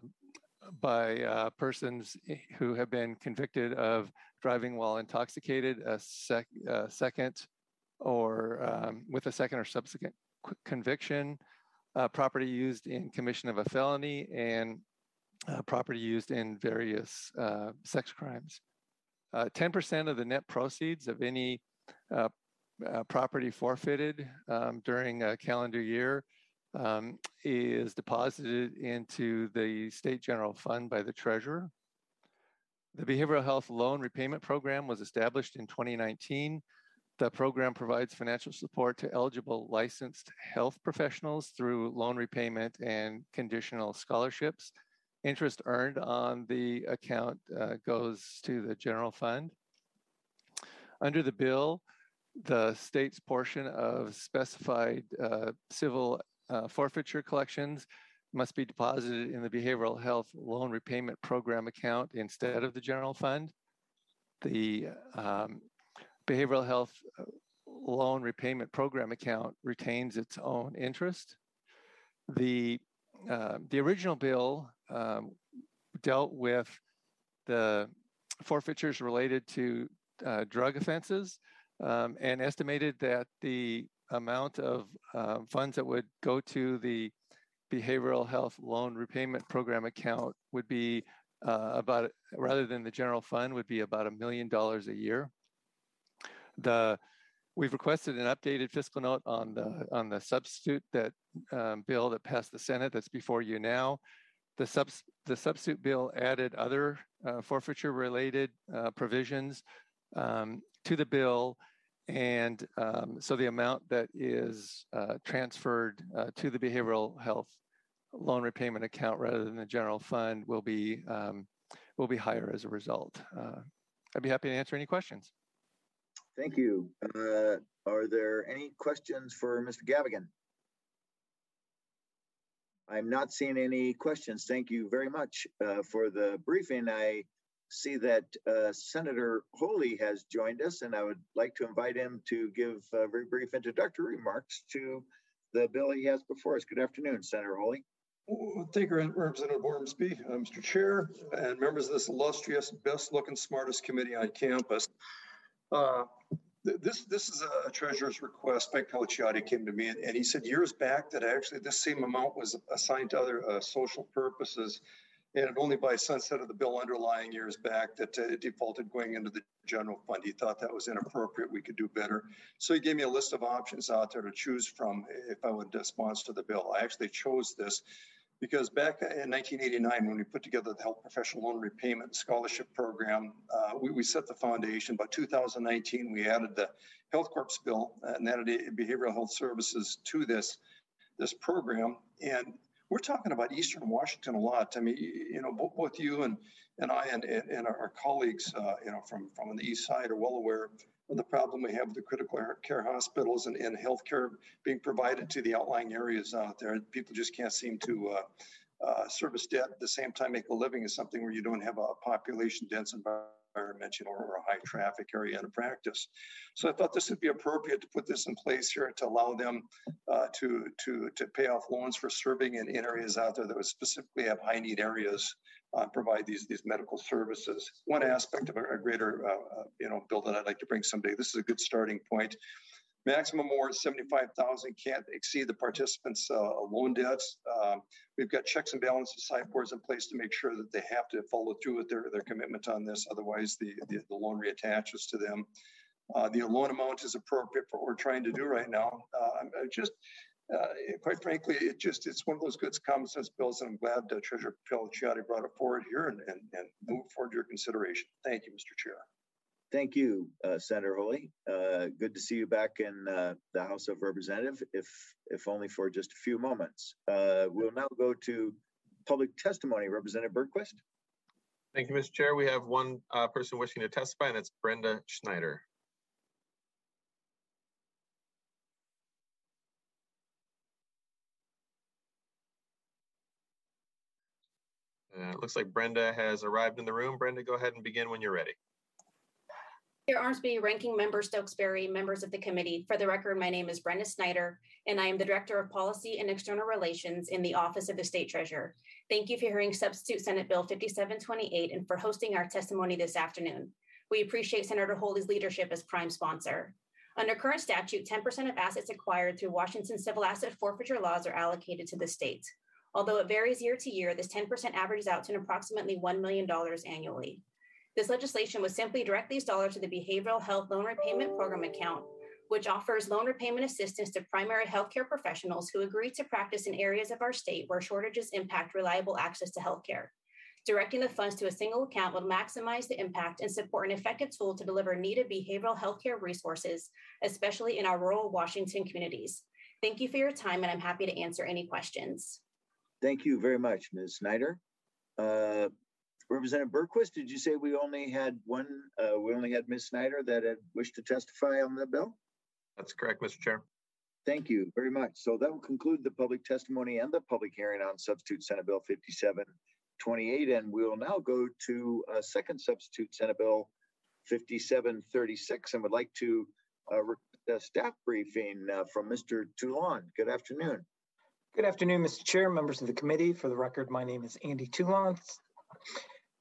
by persons who have been convicted of driving while intoxicated, second or with a second or subsequent conviction, property used in commission of a felony, and property used in various sex crimes. 10% of the net proceeds of any property forfeited during a calendar year is deposited into the state general fund by the treasurer. The Behavioral Health Loan Repayment Program was established in 2019. The program provides financial support to eligible licensed health professionals through loan repayment and conditional scholarships. Interest earned on the account goes to the general fund. Under the bill, the state's portion of specified civil forfeiture collections must be deposited in the Behavioral Health Loan Repayment Program account instead of the general fund. The Behavioral Health Loan Repayment Program account retains its own interest. The original bill dealt with the forfeitures related to drug offenses and estimated that the amount of funds that would go to the behavioral health loan repayment program account would be rather than the general fund, would be about $1 million a year. We've requested an updated fiscal note on the substitute bill that passed the Senate that's before you now. The substitute bill added other forfeiture-related provisions to the bill, and so the amount that is transferred to the behavioral health loan repayment account rather than the general fund will be higher as a result. I'd be happy to answer any questions. Thank you. Are there any questions for Mr. Gavigan? I'm not seeing any questions. Thank you very much for the briefing. I see that Senator Holy has joined us, and I would like to invite him to give very brief introductory remarks to the bill he has before us. Good afternoon, Senator Holy. Thank you, Representative Ormsby, Mr. Chair, and members of this illustrious, best-looking, smartest committee on campus. This is a treasurer's request. Mike Pelliciotti came to me, and he said years back that actually this same amount was assigned to other social purposes, and only by sunset of the bill underlying years back that it defaulted going into the general fund. He thought that was inappropriate. We could do better. So he gave me a list of options out there to choose from if I would sponsor the bill. I actually chose this because back in 1989, when we put together the Health Professional Loan Repayment Scholarship Program, we set the foundation. By 2019, we added the Health Corps bill and added behavioral health services to this program. And we're talking about Eastern Washington a lot. I mean, you know, both you and I and our colleagues, you know, from on the east side are well aware of the problem we have with the critical care hospitals and healthcare being provided to the outlying areas out there. People just can't seem to service debt at the same time make a living is something where you don't have a population dense environment, you know, or a high traffic area in practice. So I thought this would be appropriate to put this in place here to allow them to pay off loans for serving in areas out there that would specifically have high need areas. Provide these medical services. One aspect of a greater bill that I'd like to bring someday. This is a good starting point. Maximum award $75,000 can't exceed the participants' loan debts. We've got checks and balances, sideboards in place to make sure that they have to follow through with their commitment on this. Otherwise, the loan reattaches to them. The loan amount is appropriate for what we're trying to do right now. Quite frankly, it's one of those good common sense bills, and I'm glad Treasurer Pelliciotti brought it forward here and move forward to your consideration. Thank you, Mr. Chair. Thank you, Senator Holy. Good to see you back in the House of Representatives, if only for just a few moments. We'll now go to public testimony. Representative Bergquist. Thank you, Mr. Chair. We have one person wishing to testify, and it's Brenda Schneider. It looks like Brenda has arrived in the room. Brenda, go ahead and begin when you're ready. Chair Ormsby, Ranking Member Stokesbury, members of the committee. For the record, my name is Brenda Snyder, and I am the Director of Policy and External Relations in the Office of the State Treasurer. Thank you for hearing Substitute Senate Bill 5728 and for hosting our testimony this afternoon. We appreciate Senator Holy's leadership as prime sponsor. Under current statute, 10% of assets acquired through Washington's civil asset forfeiture laws are allocated to the state. Although it varies year to year, this 10% averages out to approximately $1 million annually. This legislation would simply direct these dollars to the Behavioral Health Loan Repayment Program account, which offers loan repayment assistance to primary healthcare professionals who agree to practice in areas of our state where shortages impact reliable access to healthcare. Directing the funds to a single account will maximize the impact and support an effective tool to deliver needed behavioral healthcare resources, especially in our rural Washington communities. Thank you for your time, and I'm happy to answer any questions. Thank you very much, Ms. Snyder. Representative Bergquist, did you say we only had one? We only had Ms. Snyder that had wished to testify on the bill? That's correct, Mr. Chair. Thank you very much. So that will conclude the public testimony and the public hearing on Substitute Senate Bill 5728, and we will now go to second Substitute Senate Bill 5736, and would like to a staff briefing from Mr. Toulon. Good afternoon. Good afternoon, Mr. Chair, members of the committee. For the record, my name is Andy Toulon.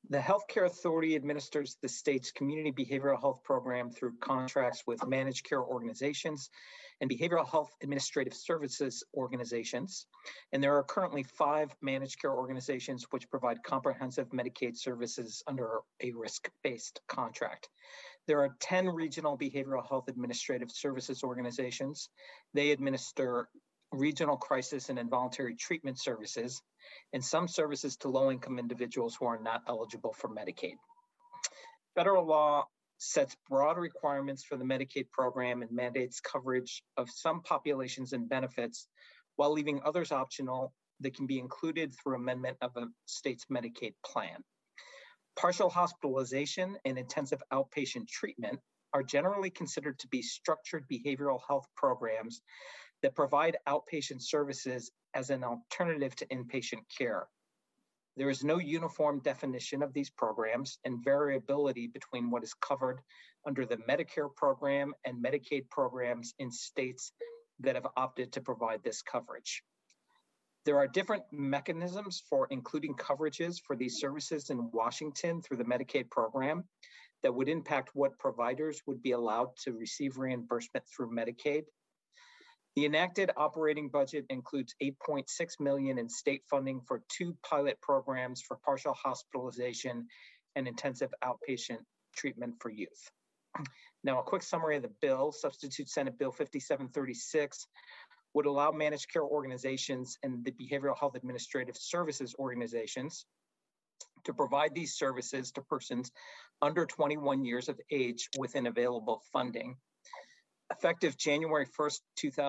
The Healthcare Authority administers the state's community behavioral health program through contracts with managed care organizations and behavioral health administrative services organizations. And there are currently 5 managed care organizations which provide comprehensive Medicaid services under a risk-based contract. There are 10 regional behavioral health administrative services organizations. They administer regional crisis and involuntary treatment services, and some services to low-income individuals who are not eligible for Medicaid. Federal law sets broad requirements for the Medicaid program and mandates coverage of some populations and benefits while leaving others optional that can be included through amendment of a state's Medicaid plan. Partial hospitalization and intensive outpatient treatment are generally considered to be structured behavioral health programs that provide outpatient services as an alternative to inpatient care. There is no uniform definition of these programs, and variability between what is covered under the Medicare program and Medicaid programs in states that have opted to provide this coverage. There are different mechanisms for including coverages for these services in Washington through the Medicaid program that would impact what providers would be allowed to receive reimbursement through Medicaid. The enacted operating budget includes $8.6 million in state funding for 2 pilot programs for partial hospitalization and intensive outpatient treatment for youth. Now, a quick summary of the bill. Substitute Senate Bill 5736 would allow managed care organizations and the behavioral health administrative services organizations to provide these services to persons under 21 years of age within available funding. Effective January 1st,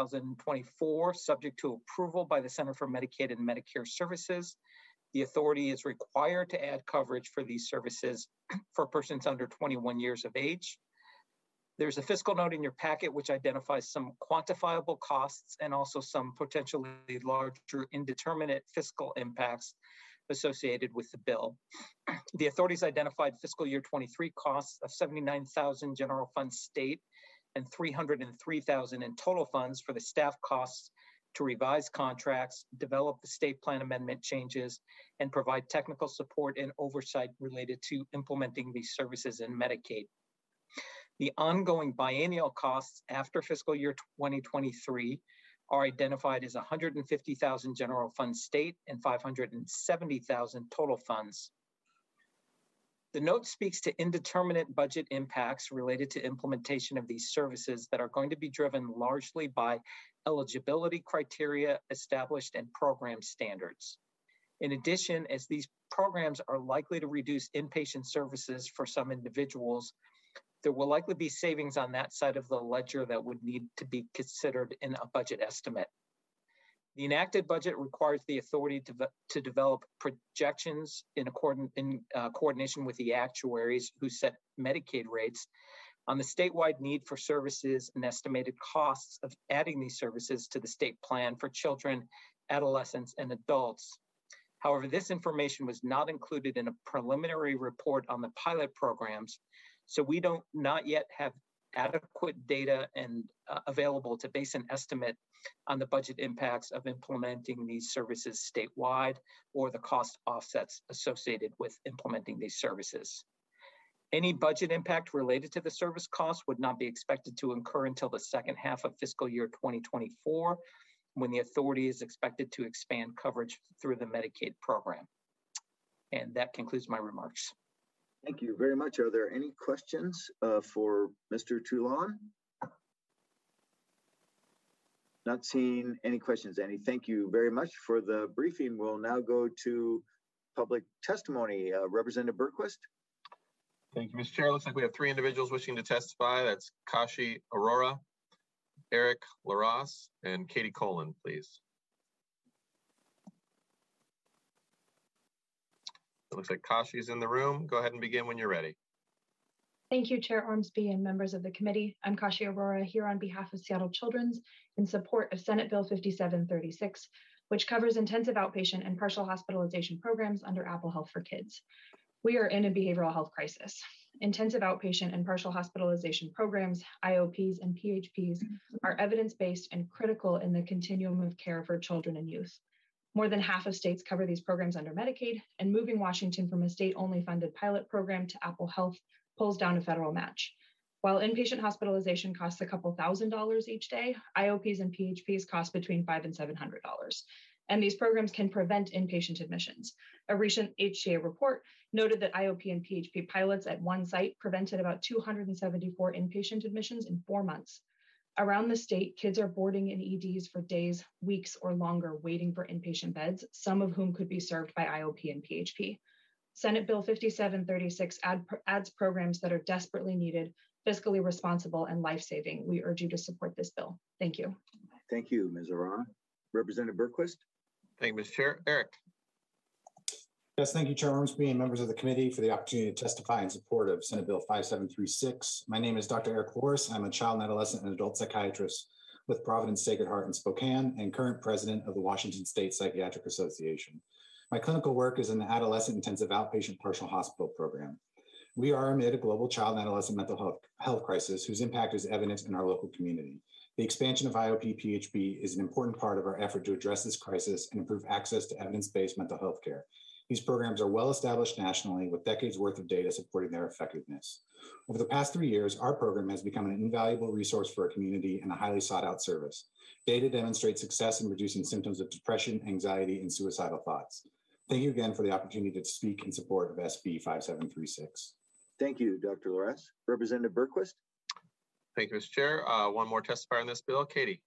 2024, subject to approval by the Center for Medicaid and Medicare Services, the authority is required to add coverage for these services for persons under 21 years of age. There's a fiscal note in your packet which identifies some quantifiable costs and also some potentially larger indeterminate fiscal impacts associated with the bill. The authorities identified fiscal year 23 costs of $79,000 general fund state and $303,000 in total funds for the staff costs to revise contracts, develop the state plan amendment changes, and provide technical support and oversight related to implementing these services in Medicaid. The ongoing biennial costs after fiscal year 2023 are identified as $150,000 general fund state and $570,000 total funds. The note speaks to indeterminate budget impacts related to implementation of these services that are going to be driven largely by eligibility criteria established and program standards. In addition, as these programs are likely to reduce inpatient services for some individuals, there will likely be savings on that side of the ledger that would need to be considered in a budget estimate. The enacted budget requires the authority to develop projections in coordination with the actuaries who set Medicaid rates on the statewide need for services and estimated costs of adding these services to the state plan for children, adolescents, and adults. However, this information was not included in a preliminary report on the pilot programs, so we not yet have adequate data and available to base an estimate on the budget impacts of implementing these services statewide or the cost offsets associated with implementing these services. Any budget impact related to the service costs would not be expected to incur until the second half of fiscal year 2024, when the authority is expected to expand coverage through the Medicaid program. And that concludes my remarks. Thank you very much. Are there any questions for Mr. Toulon? Not seeing any questions, Annie. Thank you very much for the briefing. We'll now go to public testimony. Representative Bergquist. Thank you, Mr. Chair. Looks like we have 3 individuals wishing to testify. That's Kashi Aurora, Eric LaRosse, and Katie Colin, please. It looks like Kashi is in the room. Go ahead and begin when you're ready. Thank you, Chair Ormsby and members of the committee. I'm Kashi Aurora here on behalf of Seattle Children's in support of Senate Bill 5736, which covers intensive outpatient and partial hospitalization programs under Apple Health for Kids. We are in a behavioral health crisis. Intensive outpatient and partial hospitalization programs, IOPs and PHPs, are evidence-based and critical in the continuum of care for children and youth. More than half of states cover these programs under Medicaid, and moving Washington from a state-only funded pilot program to Apple Health pulls down a federal match. While inpatient hospitalization costs a couple $1,000s each day, IOPs and PHPs cost between $500 and $700. And these programs can prevent inpatient admissions. A recent HCA report noted that IOP and PHP pilots at one site prevented about 274 inpatient admissions in 4 months. Around the state, kids are boarding in EDs for days, weeks, or longer waiting for inpatient beds, some of whom could be served by IOP and PHP. Senate Bill 5736 adds programs that are desperately needed, fiscally responsible, and life-saving. We urge you to support this bill. Thank you. Thank you, Ms. Arana. Representative Bergquist. Thank you, Mr. Chair. Eric. Yes, thank you, Chair Ormsby and members of the committee for the opportunity to testify in support of Senate Bill 5736. My name is Dr. Eric Loris. I'm a child and adolescent and adult psychiatrist with Providence Sacred Heart in Spokane and current president of the Washington State Psychiatric Association. My clinical work is in the Adolescent Intensive Outpatient Partial Hospital Program. We are amid a global child and adolescent mental health crisis whose impact is evident in our local community. The expansion of IOP-PHP is an important part of our effort to address this crisis and improve access to evidence-based mental health care. These programs are well established nationally with decades worth of data supporting their effectiveness. Over the past 3 years, our program has become an invaluable resource for our community and a highly sought out service. Data demonstrates success in reducing symptoms of depression, anxiety, and suicidal thoughts. Thank you again for the opportunity to speak in support of SB 5736. Thank you, Dr. Loras. Representative Bergquist. Thank you, Mr. Chair. One more testifier on this bill, Katie.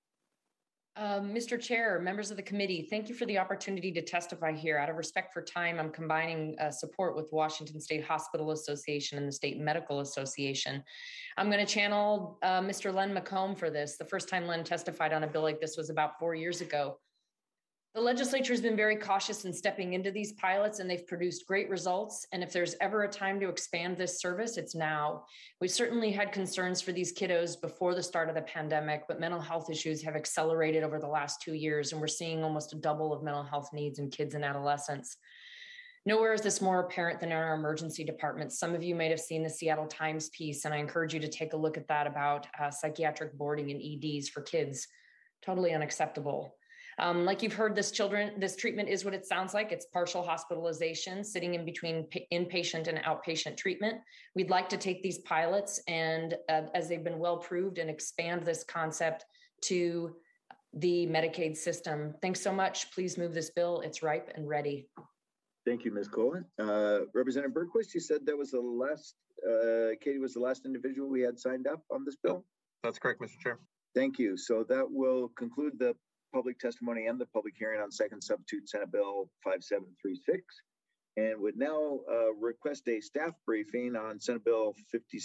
Mr. Chair, members of the committee, thank you for the opportunity to testify here. Out of respect for time, I'm combining support with Washington State Hospital Association and the State Medical Association. I'm going to channel Mr. Len McComb for this. The first time Len testified on a bill like this was about 4 years ago. The legislature has been very cautious in stepping into these pilots, and they've produced great results. And if there's ever a time to expand this service, it's now. We've certainly had concerns for these kiddos before the start of the pandemic, but mental health issues have accelerated over the last 2 years, and we're seeing almost a double of mental health needs in kids and adolescents. Nowhere is this more apparent than in our emergency departments. Some of you might have seen the Seattle Times piece, and I encourage you to take a look at that about psychiatric boarding in EDs for kids. Totally unacceptable. Like you've heard, this treatment is what it sounds like. It's partial hospitalization, sitting in between inpatient and outpatient treatment. We'd like to take these pilots and, as they've been well proved, and expand this concept to the Medicaid system. Thanks so much. Please move this bill. It's ripe and ready. Thank you, Ms. Cohen. Representative Bergquist, you said that was the last, Katie was the last individual we had signed up on this bill? That's correct, Mr. Chair. Thank you. So that will conclude the public testimony and the public hearing on second substitute Senate Bill 5736, and would now request a staff briefing on Senate Bill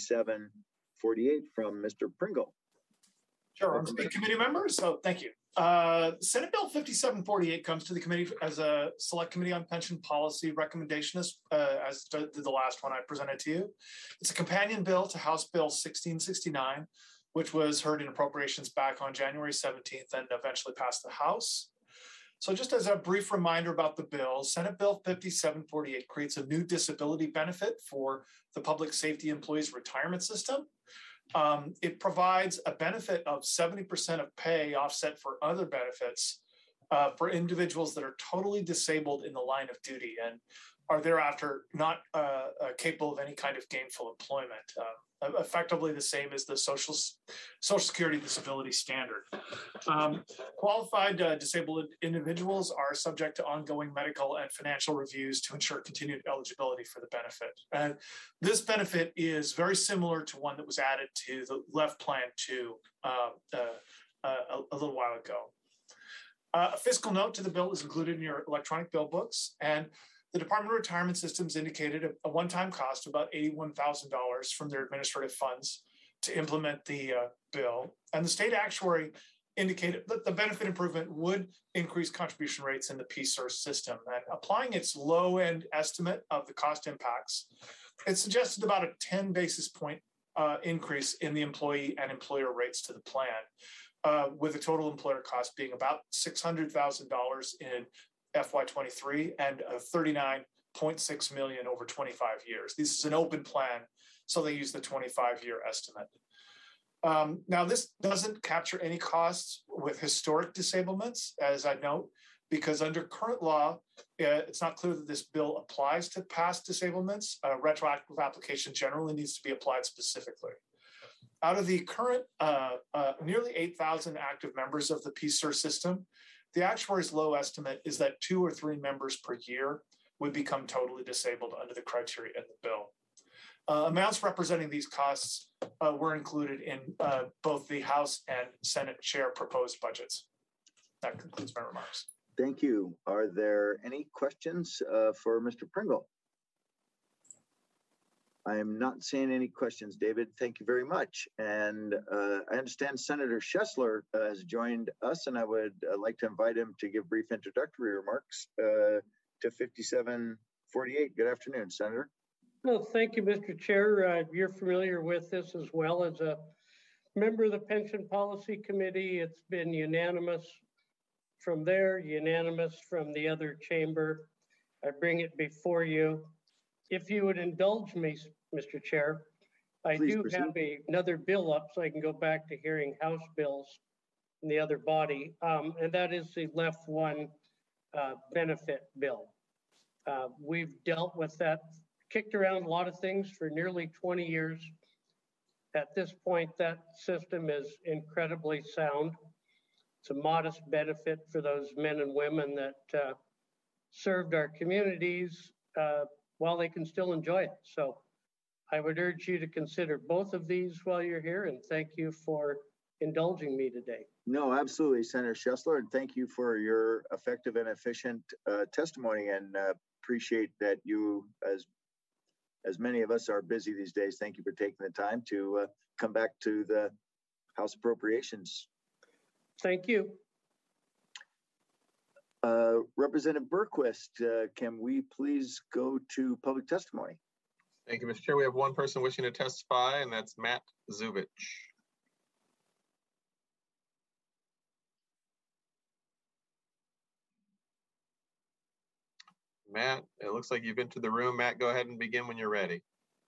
5748 from Mr. Pringle. Sure, committee members. So thank you. Senate Bill 5748 comes to the committee as a select committee on pension policy recommendation, as did the last one I presented to you. It's a companion bill to House Bill 1669, which was heard in appropriations back on January 17th and eventually passed the House. So just as a brief reminder about the bill, Senate Bill 5748 creates a new disability benefit for the public safety employees retirement system. It provides a benefit of 70% of pay offset for other benefits for individuals that are totally disabled in the line of duty and are thereafter not capable of any kind of gainful employment. Effectively the same as the Social Security disability standard. Qualified disabled individuals are subject to ongoing medical and financial reviews to ensure continued eligibility for the benefit. And this benefit is very similar to one that was added to the left plan 2 a little while ago. A fiscal note to the bill is included in your electronic bill books, and the Department of Retirement Systems indicated a one-time cost of about $81,000 from their administrative funds to implement the bill. And the state actuary indicated that the benefit improvement would increase contribution rates in the PSERS system. And applying its low-end estimate of the cost impacts, it suggested about a 10 basis point increase in the employee and employer rates to the plan, with the total employer cost being about $600,000 in FY23 and $39.6 million over 25 years. This is an open plan, so they use the 25-year estimate. Now, this doesn't capture any costs with historic disablements, as I note. because under current law, it's not clear that this bill applies to past disablements. Retroactive application generally needs to be applied specifically. Out of the current nearly 8,000 active members of the PSER system, the actuary's low estimate is that 2 or 3 members per year would become totally disabled under the criteria in the bill. Amounts representing these costs were included in both the House and Senate chair proposed budgets. That concludes my remarks. Thank you. Are there any questions for Mr. Pringle? I am not seeing any questions, David. Thank you very much. And I understand Senator Schessler has joined us, and I would like to invite him to give brief introductory remarks to 5748. Good afternoon, Senator. Well, thank you, Mr. Chair. You're familiar with this as well as a member of the Pension Policy Committee. It's been unanimous from there, unanimous from the other chamber. I bring it before you. If you would indulge me, Mr. Chair, I Please do proceed. Have another bill up so I can go back to hearing House bills in the other body, and that is the Left One benefit bill. We've dealt with that, kicked around a lot of things for nearly 20 years. At this point, that system is incredibly sound. It's a modest benefit for those men and women that served our communities while they can still enjoy it. So I would urge you to consider both of these while you're here, and thank you for indulging me today. No, absolutely, Senator Schessler, and thank you for your effective and efficient testimony, and appreciate that you, as many of us are busy these days, thank you for taking the time to come back to the House Appropriations. Thank you. Representative Bergquist, can we please go to public testimony? Thank you, Mr. Chair. We have one person wishing to testify, and that's Matt Zubich. Matt, it looks like you've entered the room. Matt, go ahead and begin when you're ready.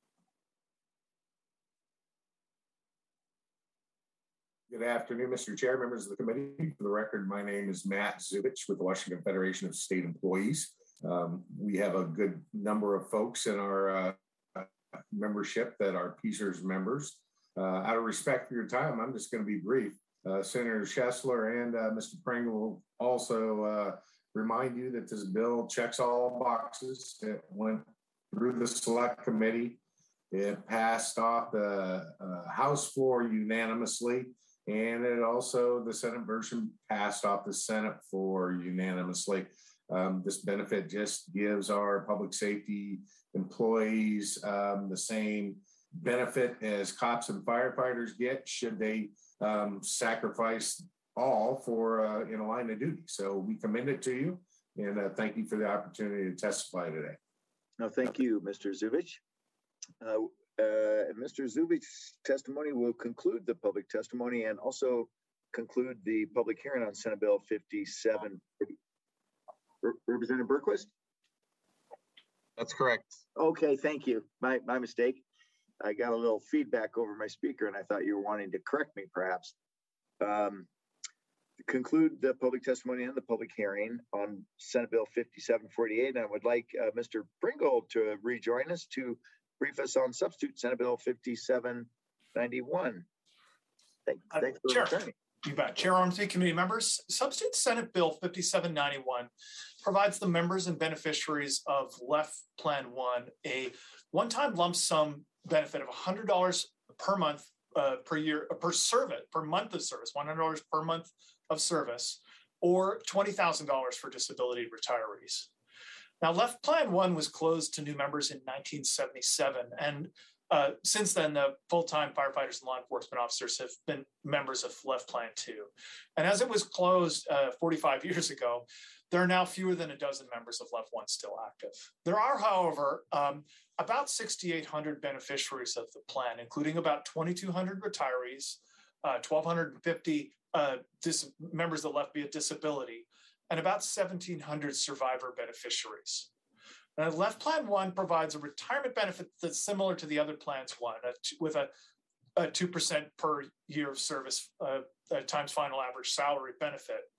Good afternoon, Mr. Chair, members of the committee. For the record, my name is Matt Zubich with the Washington Federation of State Employees. We have a good number of folks in our membership that are PSERS members. Out of respect for your time, I'm just going to be brief. Senator Schessler and Mr. Pringle will also remind you that this bill checks all boxes. It went through the select committee. It passed off the House floor unanimously. And it also, the Senate version passed off the Senate floor unanimously. This benefit just gives our public safety employees the same benefit as cops and firefighters get should they sacrifice all for in a line of duty. So we commend it to you, and thank you for the opportunity to testify today. No, thank you, Mr. Zubich. Mr. Zubich's testimony will conclude the public testimony and also conclude the public hearing on Senate Bill 57. Representative Bergquist? That's correct. Okay, thank you. My mistake. I got a little feedback over my speaker, and I thought you were wanting to correct me, perhaps. Conclude the public testimony and the public hearing on Senate Bill 5748. And I would like Mr. Pringle to rejoin us to brief us on substitute Senate Bill 5791. Thanks for returning. You bet. Chair Ormsby, committee members, substitute Senate Bill 5791 provides the members and beneficiaries of LEF Plan 1 a one-time lump sum benefit of $100 per month per year, per month of service, $100 per month of service, or $20,000 for disability retirees. Now, LEF Plan 1 was closed to new members in 1977, and since then, the full-time firefighters and law enforcement officers have been members of LEF Plan 2. And as it was closed 45 years ago, there are now fewer than a dozen members of LEF 1 still active. There are, however, about 6,800 beneficiaries of the plan, including about 2,200 retirees, 1,250 members that left via disability, and about 1,700 survivor beneficiaries. Now, LEF Plan 1 provides a retirement benefit that's similar to the other plans with a 2% per year of service times final average salary benefit.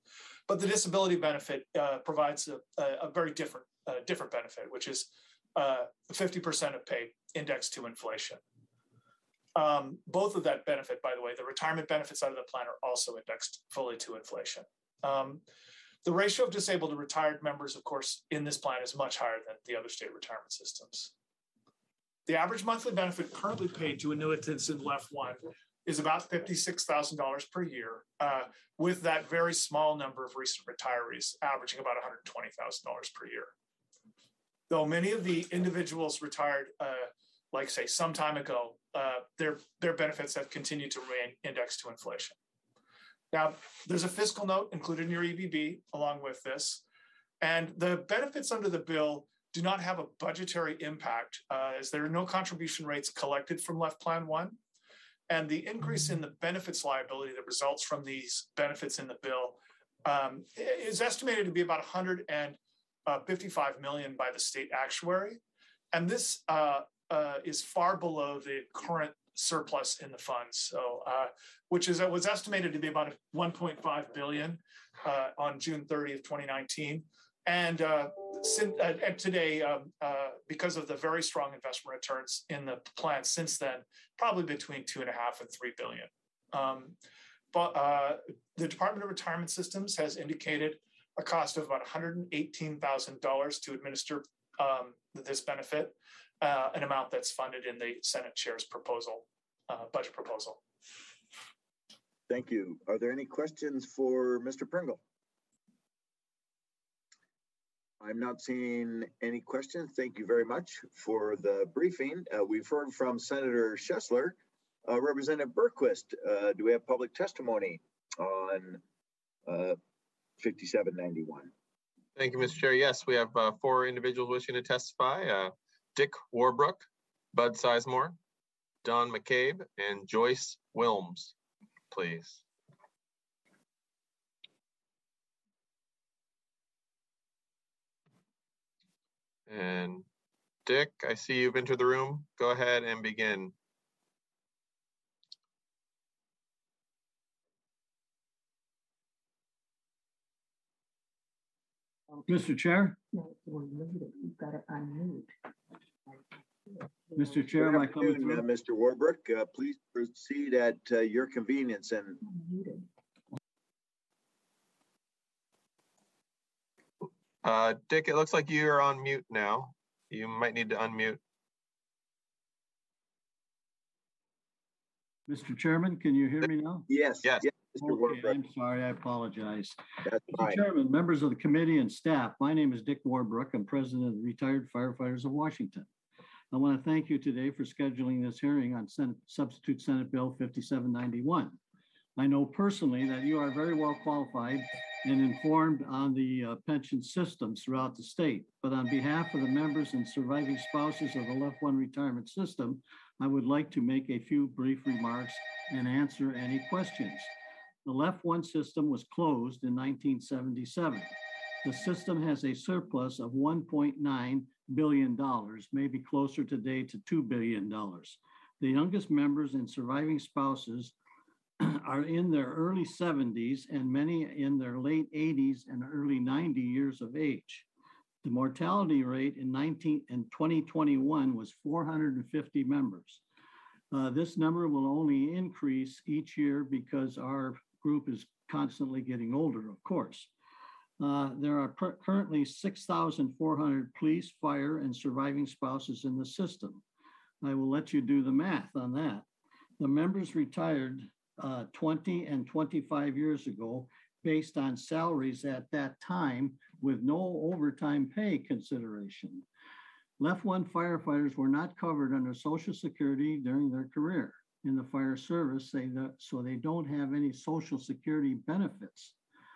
But the disability benefit provides a very different benefit, which is 50% of pay indexed to inflation. Both of that benefit, by the way, the retirement benefits out of the plan are also indexed fully to inflation. The ratio of disabled to retired members, of course, in this plan is much higher than the other state retirement systems. The average monthly benefit currently paid to annuitants in LEF1 is about $56,000 per year, with that very small number of recent retirees averaging about $120,000 per year. Though many of the individuals retired, like say some time ago, their benefits have continued to remain indexed to inflation. Now, there's a fiscal note included in your EBB along with this, and the benefits under the bill do not have a budgetary impact as there are no contribution rates collected from LEF Plan 1. And the increase in the benefits liability that results from these benefits in the bill is estimated to be about $155 million by the state actuary. And this is far below the current surplus in the funds, so which was estimated to be about $1.5 billion on June 30th, 2019. And today, because of the very strong investment returns in the plan since then, probably between $2.5 and $3 billion. But the Department of Retirement Systems has indicated a cost of about $118,000 to administer this benefit, an amount that's funded in the Senate Chair's proposal, budget proposal. Thank you. Are there any questions for Mr. Pringle? I'm not seeing any questions. Thank you very much for the briefing. We've heard from Senator Schessler. Representative Bergquist, do we have public testimony on 5791? Thank you, Mr. Chair. Yes, we have 4 individuals wishing to testify. Dick Warbrook, Bud Sizemore, Don McCabe, and Joyce Wilms, please. And Dick, I see you've entered the room. Go ahead and begin. Mr. Chair? No, we're muted. You've got to unmute. Mr. Chair, am I coming through? Mr. Warbrook, please proceed at your convenience. And Dick, it looks like you're on mute now. You might need to unmute. Mr. Chairman, can you hear me now? Yes. Yes. Mr. Okay, I'm sorry, I apologize. That's Mr. fine. Chairman, members of the committee and staff, my name is Dick Warbrook. I'm president of the Retired Firefighters of Washington. I want to thank you today for scheduling this hearing on Substitute Senate Bill 5791. I know personally that you are very well qualified and informed on the pension systems throughout the state. But on behalf of the members and surviving spouses of the LEF1 retirement system, I would like to make a few brief remarks and answer any questions. The LEF1 system was closed in 1977. The system has a surplus of $1.9 billion, maybe closer today to $2 billion. The youngest members and surviving spouses are in their early 70s and many in their late 80s and early 90 years of age. The mortality rate in 2021 was 450 members. This number will only increase each year because our group is constantly getting older, of course. There are currently 6,400 police, fire, and surviving spouses in the system. I will let you do the math on that. The members retired 20 and 25 years ago based on salaries at that time with no overtime pay consideration. LEF1 firefighters were not covered under Social Security during their career in the fire service, so they don't have any Social Security benefits.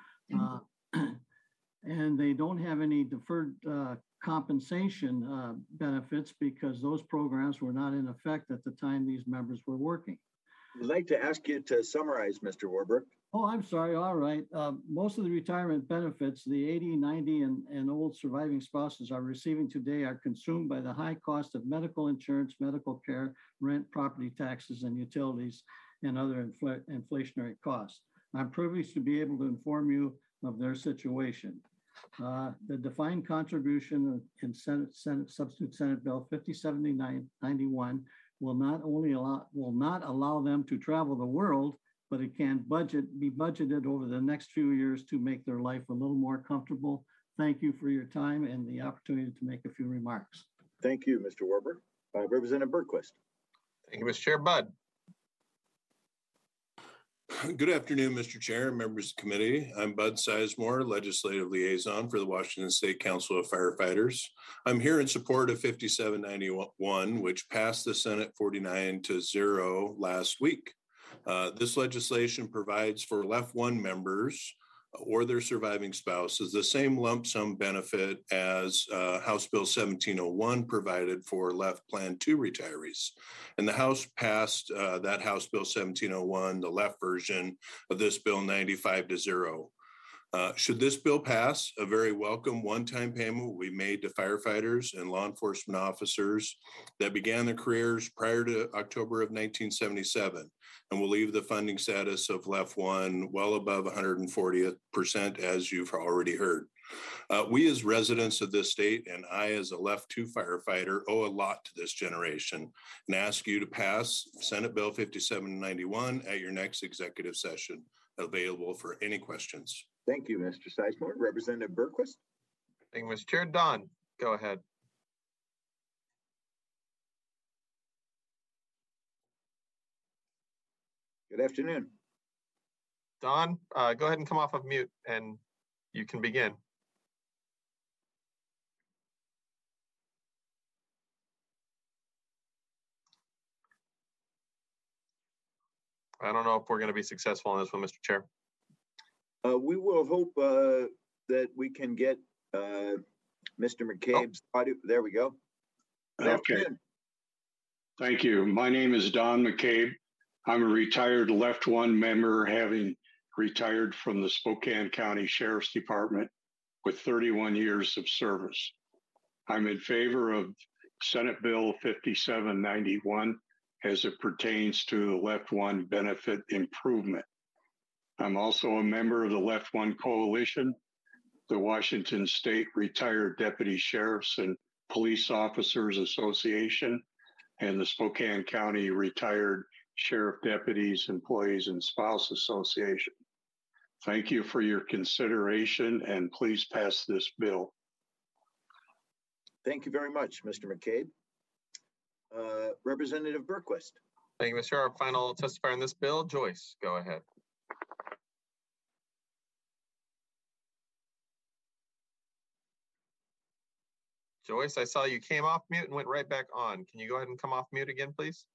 And they don't have any deferred compensation benefits because those programs were not in effect at the time these members were working. I'd like to ask you to summarize, Mr. Warbrook. Oh, I'm sorry. All right. Most of the retirement benefits the 80, 90, and old surviving spouses are receiving today are consumed by the high cost of medical insurance, medical care, rent, property taxes, and utilities, and other inflationary costs. I'm privileged to be able to inform you of their situation. The defined contribution in Substitute Senate Bill 5071 will not allow them to travel the world, but it can be budgeted over the next few years to make their life a little more comfortable. Thank you for your time and the opportunity to make a few remarks. Thank you, Mr. Warber. Representative Bergquist. Thank you, Mr. Chair. Bud. Good afternoon, Mr. Chair and members of the committee. I'm Bud Sizemore, Legislative Liaison for the Washington State Council of Firefighters. I'm here in support of 5791, which passed the Senate 49-0 last week. This legislation provides for Left One members or their surviving spouses the same lump sum benefit as House Bill 1701 provided for Left Plan 2 retirees. And the House passed that House Bill 1701, the left version of this bill, 95-0. Should this bill pass, a very welcome one-time payment will be made to firefighters and law enforcement officers that began their careers prior to October of 1977, and will leave the funding status of Left One well above 140%, as you've already heard. We as residents of this state, and I as a Left 2 firefighter, owe a lot to this generation and ask you to pass Senate Bill 5791 at your next executive session, available for any questions. Thank you, Mr. Sizemore. Representative Bergquist. Thank you, Mr. Chair. Don, go ahead. Good afternoon. Don, go ahead and come off of mute and you can begin. I don't know if we're going to be successful on this one, Mr. Chair. We will hope that we can get Mr. McCabe's audio. There we go. Good afternoon. Thank you. My name is Don McCabe. I'm a retired Left One member, having retired from the Spokane County Sheriff's Department with 31 years of service. I'm in favor of Senate Bill 5791 as it pertains to the Left One benefit improvement. I'm also a member of the Left One Coalition, the Washington State Retired Deputy Sheriffs and Police Officers Association, and the Spokane County Retired Sheriff Deputies, Employees, and Spouse Association. Thank you for your consideration, and please pass this bill. Thank you very much, Mr. McCabe. Representative Bergquist. Thank you, Mr. Chair. Our final testifier on this bill, Joyce, go ahead. Joyce, I saw you came off mute and went right back on. Can you go ahead and come off mute again, please?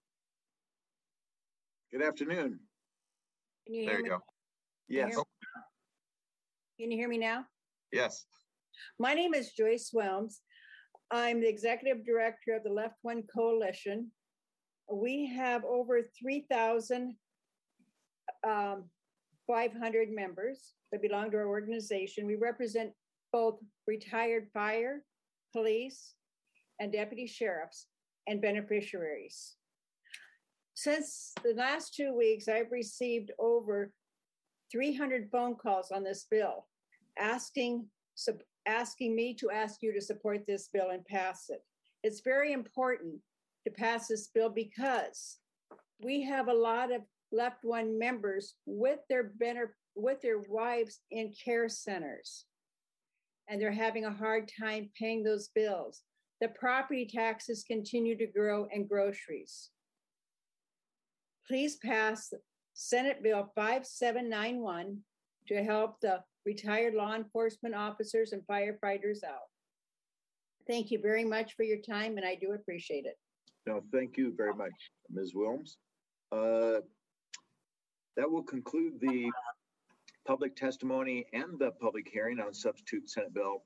Good afternoon. Can you hear there me? You go. Yes. Can you hear me now? Yes. My name is Joyce Wilms. I'm the executive director of the Left One Coalition. We have over 3,500 members that belong to our organization. We represent both retired fire, police, and deputy sheriffs and beneficiaries. Since the last 2 weeks, I've received over 300 phone calls on this bill, asking me to ask you to support this bill and pass it. It's very important to pass this bill because we have a lot of Left One members with their wives in care centers, and they're having a hard time paying those bills. The property taxes continue to grow, and groceries. Please pass Senate Bill 5791 to help the retired law enforcement officers and firefighters out. Thank you very much for your time, and I do appreciate it. No, thank you very much, Ms. Wilms. That will conclude the public testimony and the public hearing on Substitute Senate Bill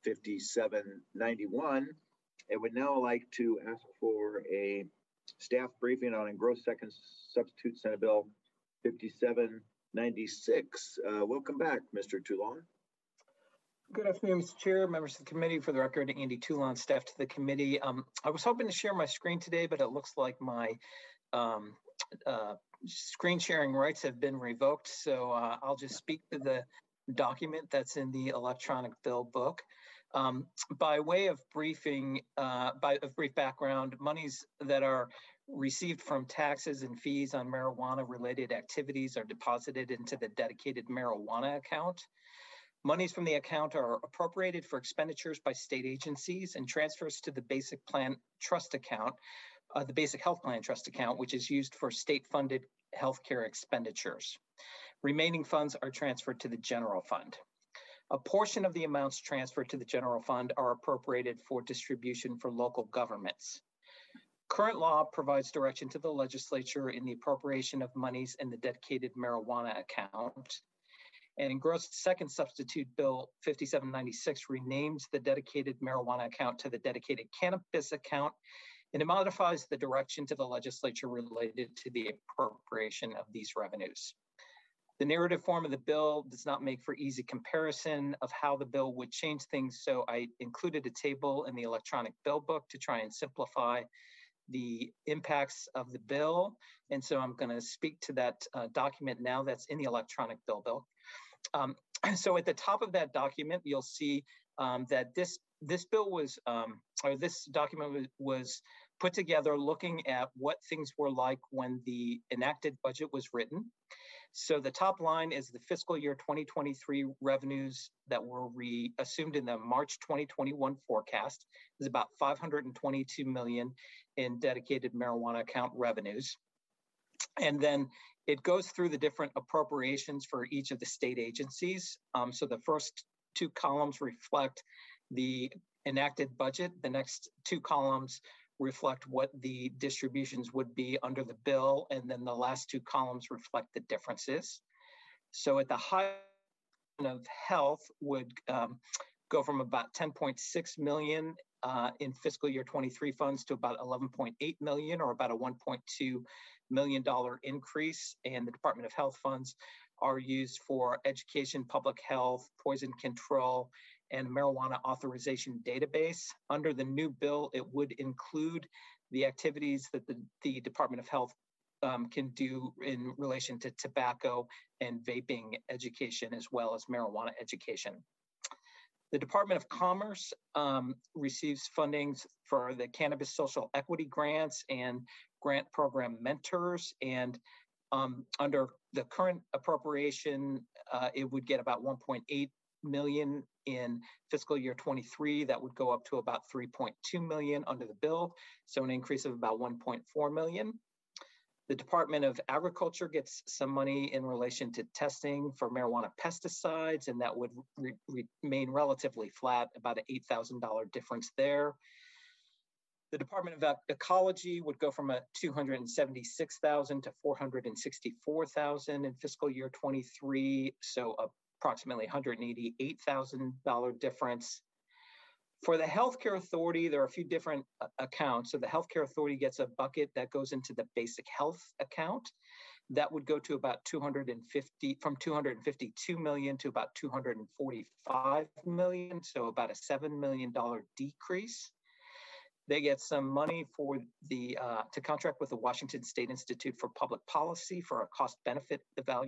5791. I would now like to ask for a staff briefing on engrossed second Substitute Senate Bill 5796. Welcome back, Mr. Toulon. Good afternoon, Mr. Chair, members of the committee. For the record, Andy Toulon, staff to the committee. I was hoping to share my screen today, but it looks like my screen sharing rights have been revoked. So I'll just speak to the document that's in the electronic bill book. By way of briefing, brief background, monies that are received from taxes and fees on marijuana-related activities are deposited into the dedicated marijuana account. Monies from the account are appropriated for expenditures by state agencies and transfers to the basic plan trust account, the basic health plan trust account, which is used for state-funded healthcare expenditures. Remaining funds are transferred to the general fund. A portion of the amounts transferred to the general fund are appropriated for distribution for local governments. Current law provides direction to the legislature in the appropriation of monies in the dedicated marijuana account. And engrossed second substitute bill 5796 renames the dedicated marijuana account to the dedicated cannabis account, and it modifies the direction to the legislature related to the appropriation of these revenues. The narrative form of the bill does not make for easy comparison of how the bill would change things, so I included a table in the electronic bill book to try and simplify the impacts of the bill. And so I'm going to speak to that document now that's in the electronic bill book. So at the top of that document, you'll see that this bill was, or this document was put together looking at what things were like when the enacted budget was written. So the top line is the fiscal year 2023 revenues that were assumed in the March 2021 forecast. Is about $522 million in dedicated marijuana account revenues. And then it goes through the different appropriations for each of the state agencies. So the first two columns reflect the enacted budget. The next two columns reflect what the distributions would be under the bill, and then the last two columns reflect the differences. So at the high of health would go from about 10.6 million in fiscal year 23 funds to about 11.8 million, or about a $1.2 million increase. And the Department of Health funds are used for education, public health, poison control, and marijuana authorization database. Under the new bill, it would include the activities that the Department of Health can do in relation to tobacco and vaping education, as well as marijuana education. The Department of Commerce receives fundings for the Cannabis Social Equity Grants and Grant Program Mentors. And under the current appropriation, it would get about 1.8 million in fiscal year 23. That would go up to about 3.2 million under the bill, so an increase of about 1.4 million. The Department of Agriculture gets some money in relation to testing for marijuana pesticides, and that would remain relatively flat, about an $8,000 difference there. The Department of Ecology would go from a $276,000 to $464,000 in fiscal year 23, so approximately $188,000 difference. For the Healthcare Authority, there are a few different accounts. So the Healthcare Authority gets a bucket that goes into the basic health account. That would go to about from 252 million to about 245 million, so about a $7 million decrease. They get some money for the to contract with the Washington State Institute for Public Policy for a cost benefit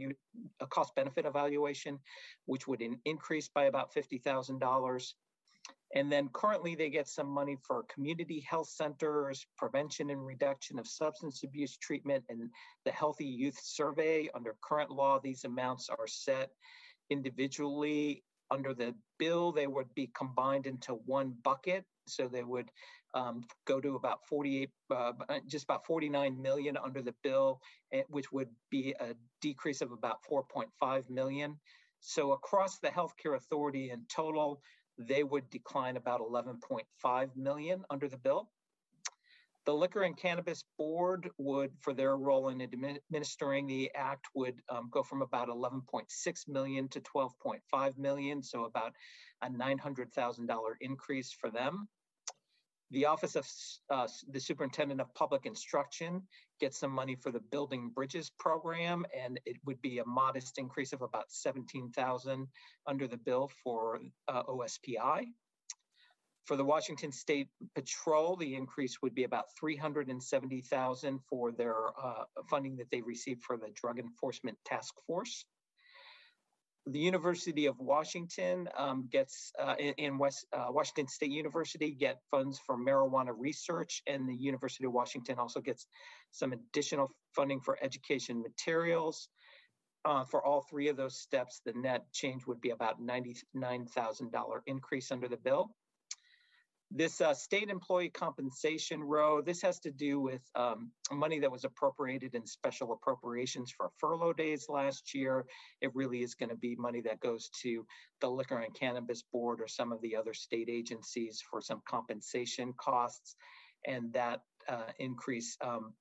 evaluation, which would increase by about $50,000. And then currently they get some money for community health centers, prevention and reduction of substance abuse treatment, and the Healthy Youth Survey. Under current law, these amounts are set individually. Under the bill, they would be combined into one bucket. So they would go to about just about 49 million under the bill, which would be a decrease of about 4.5 million. So across the Healthcare Authority in total, they would decline about 11.5 million under the bill. The Liquor and Cannabis Board would, for their role in administering the act, would go from about 11.6 million to 12.5 million, so about a $900,000 increase for them. The Office of the Superintendent of Public Instruction gets some money for the Building Bridges program, and it would be a modest increase of about $17,000 under the bill for OSPI. For the Washington State Patrol, the increase would be about $370,000 for their funding that they received for the Drug Enforcement Task Force. The University of Washington gets, Washington State University get funds for marijuana research, and the University of Washington also gets some additional funding for education materials. For all three of those steps, the net change would be about $99,000 increase under the bill. This state employee compensation row, this has to do with money that was appropriated in special appropriations for furlough days last year. It really is going to be money that goes to the Liquor and Cannabis Board or some of the other state agencies for some compensation costs. And that increase,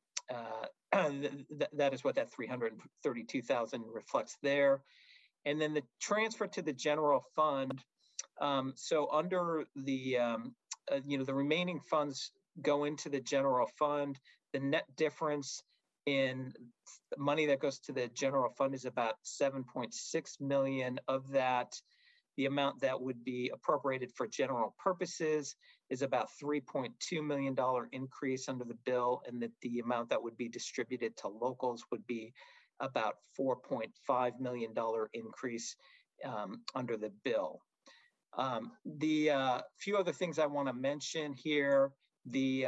that is what that $332,000 reflects there. And then the transfer to the general fund. So under the the remaining funds go into the general fund. The net difference in money that goes to the general fund is about $7.6 million. Of that, the amount that would be appropriated for general purposes is about $3.2 million increase under the bill, and that the amount that would be distributed to locals would be about $4.5 million increase under the bill. The few other things I want to mention here: the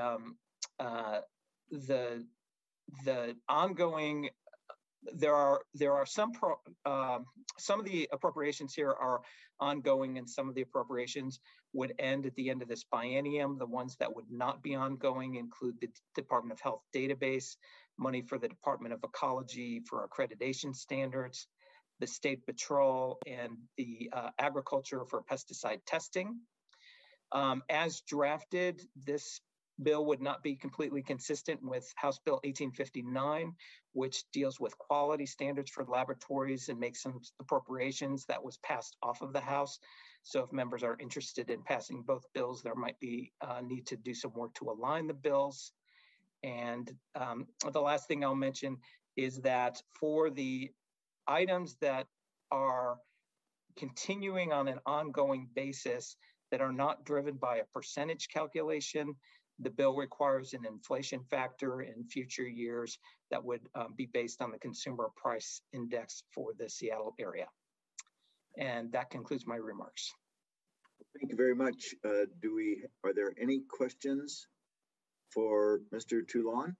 ongoing. There are some of the appropriations here are ongoing, and some of the appropriations would end at the end of this biennium. The ones that would not be ongoing include the Department of Health database, money for the Department of Ecology for accreditation standards, the State Patrol, and the Agriculture for pesticide testing. As drafted, this bill would not be completely consistent with House Bill 1859, which deals with quality standards for laboratories and makes some appropriations. That was passed off of the House. So if members are interested in passing both bills, there might be need to do some work to align the bills. And the last thing I'll mention is that for the items that are continuing on an ongoing basis that are not driven by a percentage calculation, the bill requires an inflation factor in future years that would be based on the consumer price index for the Seattle area. And that concludes my remarks. Thank you very much. Are there any questions for Mr. Toulon?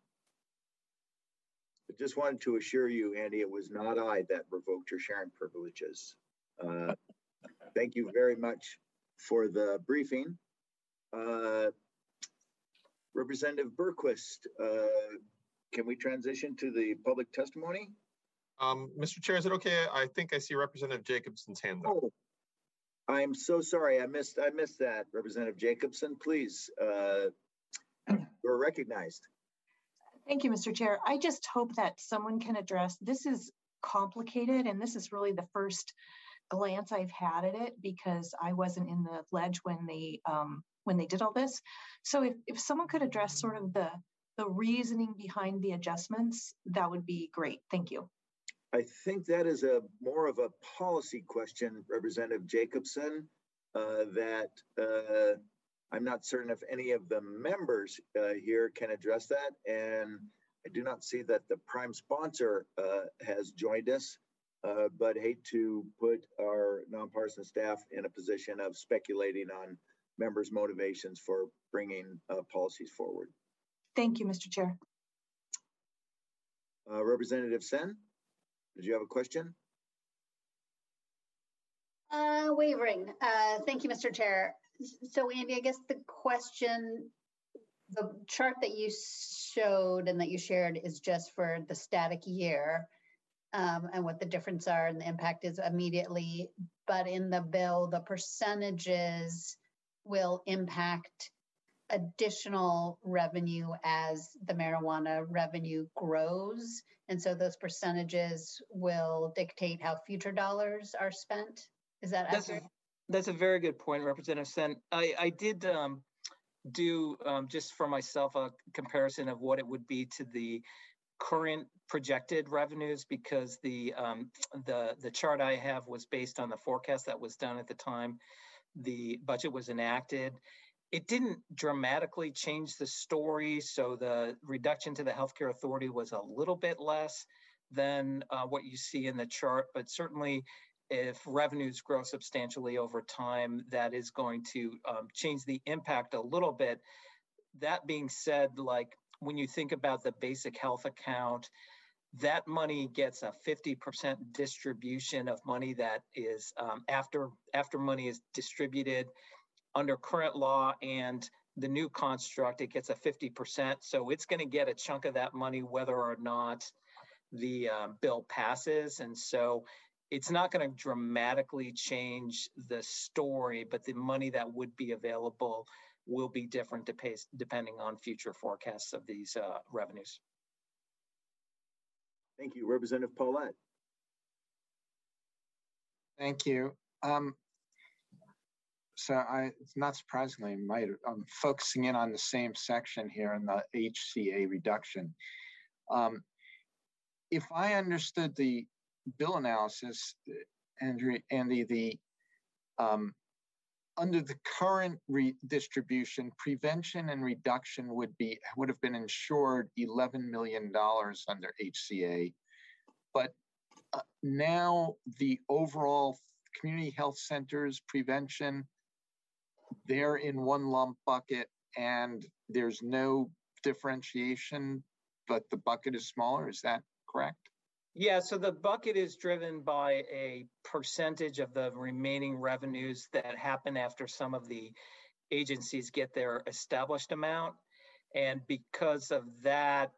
I just wanted to assure you, Andy, it was not I that revoked your sharing privileges. Thank you very much for the briefing. Representative Bergquist, can we transition to the public testimony? Mr. Chair, is it okay? I think I see Representative Jacobson's hand up. Oh, I'm so sorry. I missed that. Representative Jacobson, please. You're recognized. Thank you, Mr. Chair. I just hope that someone can address, this is complicated, and this is really the first glance I've had at it because I wasn't in the ledge when they did all this. So if someone could address sort of the reasoning behind the adjustments, that would be great. Thank you. I think that is more of a policy question, Representative Jacobson, that I'm not certain if any of the members here can address that. And I do not see that the prime sponsor has joined us, but hate to put our nonpartisan staff in a position of speculating on members' motivations for bringing policies forward. Thank you, Mr. Chair. Representative Sen, did you have a question? Wavering. Thank you, Mr. Chair. So, Andy, I guess the question, the chart that you showed and that you shared is just for the static year and what the difference are and the impact is immediately. But in the bill, the percentages will impact additional revenue as the marijuana revenue grows. And so those percentages will dictate how future dollars are spent. Is that accurate? That's a very good point, Representative Sen. I did do just for myself a comparison of what it would be to the current projected revenues, because the chart I have was based on the forecast that was done at the time the budget was enacted. It didn't dramatically change the story, so the reduction to the Healthcare Authority was a little bit less than what you see in the chart, but certainly if revenues grow substantially over time, that is going to change the impact a little bit. That being said, like when you think about the basic health account, that money gets a 50% distribution of money that is after money is distributed under current law and the new construct, it gets a 50%. So it's going to get a chunk of that money whether or not the bill passes. And so it's not going to dramatically change the story, but the money that would be available will be different depending on future forecasts of these revenues. Thank you. Representative Paulette. Thank you. Not surprisingly, I'm focusing in on the same section here in the HCA reduction. If I understood the bill analysis, Andrew, Andy, under the current redistribution, prevention and reduction would have been insured $11 million under HCA, but now the overall community health centers prevention, they're in one lump bucket and there's no differentiation, but the bucket is smaller. Is that correct? Yeah, so the bucket is driven by a percentage of the remaining revenues that happen after some of the agencies get their established amount. And because of that,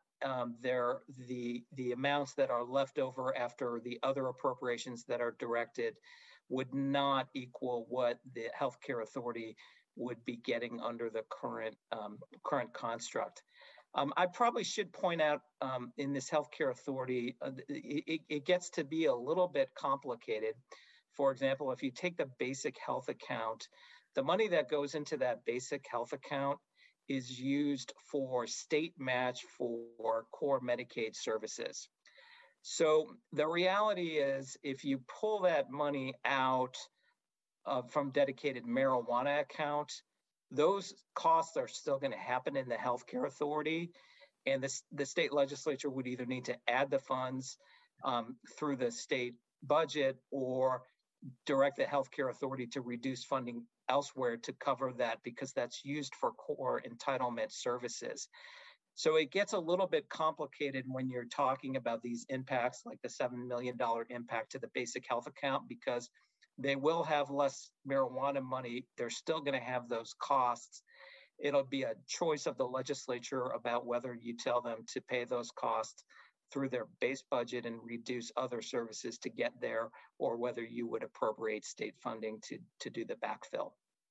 the amounts that are left over after the other appropriations that are directed would not equal what the Healthcare Authority would be getting under the current construct. I probably should point out in this Healthcare Authority, it gets to be a little bit complicated. For example, if you take the basic health account, the money that goes into that basic health account is used for state match for core Medicaid services. So the reality is if you pull that money out from dedicated marijuana account, those costs are still going to happen in the Healthcare Authority, and the state legislature would either need to add the funds through the state budget or direct the Healthcare Authority to reduce funding elsewhere to cover that because that's used for core entitlement services. So it gets a little bit complicated when you're talking about these impacts, like the $7 million impact to the basic health account, because they will have less marijuana money. They're still going to have those costs. It'll be a choice of the legislature about whether you tell them to pay those costs through their base budget and reduce other services to get there, or whether you would appropriate state funding to do the backfill.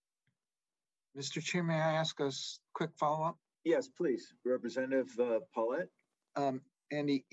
Mr. Chair, may I ask a quick follow-up? Yes, please. Representative Paulette. Andy,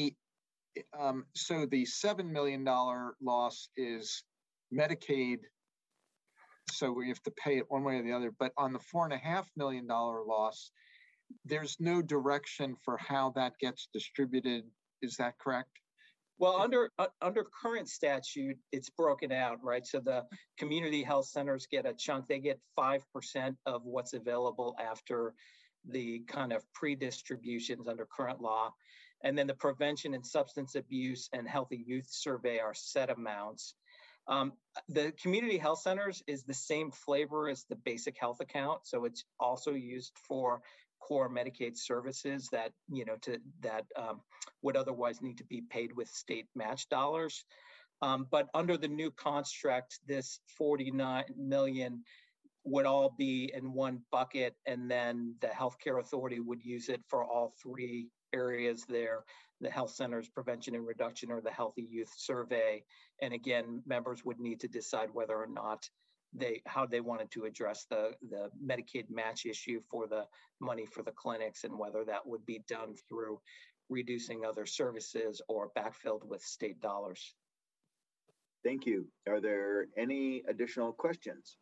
so the $7 million loss is Medicaid, so we have to pay it one way or the other. But on the $4.5 million loss, there's no direction for how that gets distributed. Is that correct? Well, under current statute, it's broken out, right? So the community health centers get a chunk. They get 5% of what's available after the kind of pre-distributions under current law. And then the prevention and substance abuse and healthy youth survey are set amounts. The community health centers is the same flavor as the basic health account. So it's also used for core Medicaid services that, would otherwise need to be paid with state match dollars. But under the new construct, this 49 million would all be in one bucket, and then the Healthcare Authority would use it for all three areas there, the health centers, prevention and reduction, or the healthy youth survey. And again, members would need to decide whether or not how they wanted to address the Medicaid match issue for the money for the clinics, and whether that would be done through reducing other services or backfilled with state dollars. Thank you. Are there any additional questions?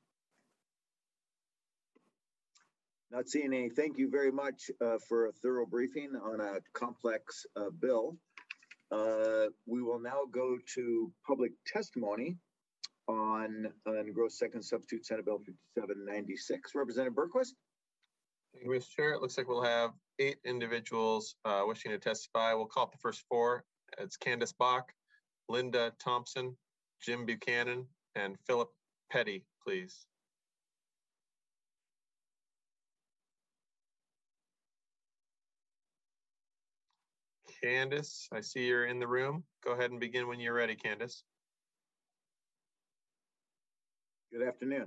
Not seeing any. Thank you very much for a thorough briefing on a complex bill. We will now go to public testimony on gross second substitute Senate Bill 5796. Representative Berquist. Thank you, Mr. Chair. It looks like we'll have 8 individuals wishing to testify. We'll call up the first 4. It's Candace Bach, Linda Thompson, Jim Buchanan, and Philip Petty, please. Candace, I see you're in the room. Go ahead and begin when you're ready, Candace. Good afternoon.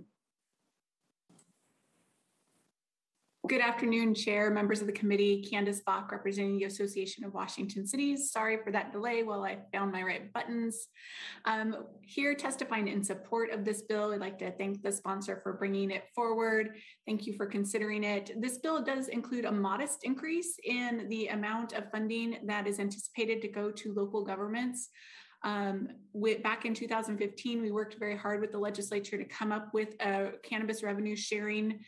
Good afternoon, Chair, members of the committee. Candace Bach, representing the Association of Washington Cities. Sorry for that delay while I found my right buttons. Here testifying in support of this bill, I'd like to thank the sponsor for bringing it forward. Thank you for considering it. This bill does include a modest increase in the amount of funding that is anticipated to go to local governments. Back in 2015, we worked very hard with the legislature to come up with a cannabis revenue sharing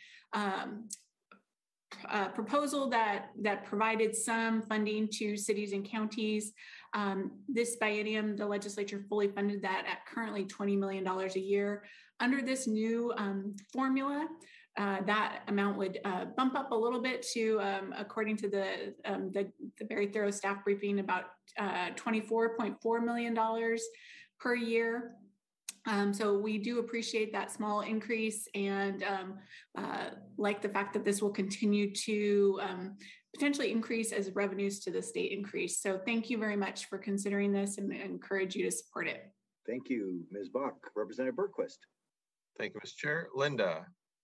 proposal that provided some funding to cities and counties. This biennium, the legislature fully funded that at currently $20 million a year. Under this new formula, that amount would bump up a little bit to, according to the very thorough staff briefing, about $24.4 million per year. So we do appreciate that small increase and like the fact that this will continue to potentially increase as revenues to the state increase. So thank you very much for considering this and encourage you to support it. Thank you, Ms. Bach. Representative Bergquist. Thank you, Mr. Chair. Linda.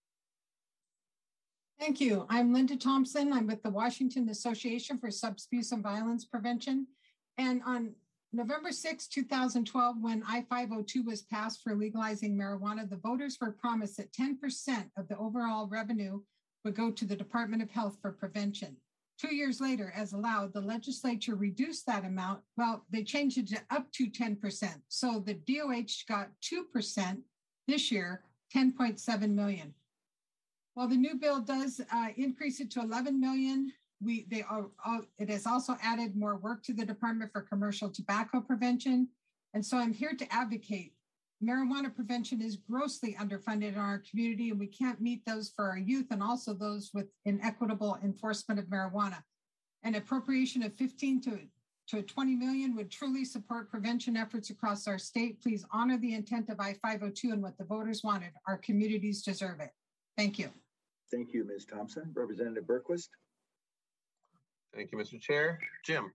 Thank you. I'm Linda Thompson. I'm with the Washington Association for Substance Abuse and Violence Prevention. And on November 6, 2012, when I-502 was passed for legalizing marijuana, the voters were promised that 10% of the overall revenue would go to the Department of Health for prevention. 2 years later, as allowed, the legislature reduced that amount. Well, they changed it to up to 10%. So the DOH got 2% this year, 10.7 million. While the new bill does increase it to 11 million, it has also added more work to the Department for Commercial Tobacco Prevention. And so I'm here to advocate. Marijuana prevention is grossly underfunded in our community, and we can't meet those for our youth and also those with inequitable enforcement of marijuana. An appropriation of 15 to 20 million would truly support prevention efforts across our state. Please honor the intent of I-502 and what the voters wanted. Our communities deserve it. Thank you. Thank you, Ms. Thompson. Representative Bergquist. Thank you, Mr. Chair. Jim.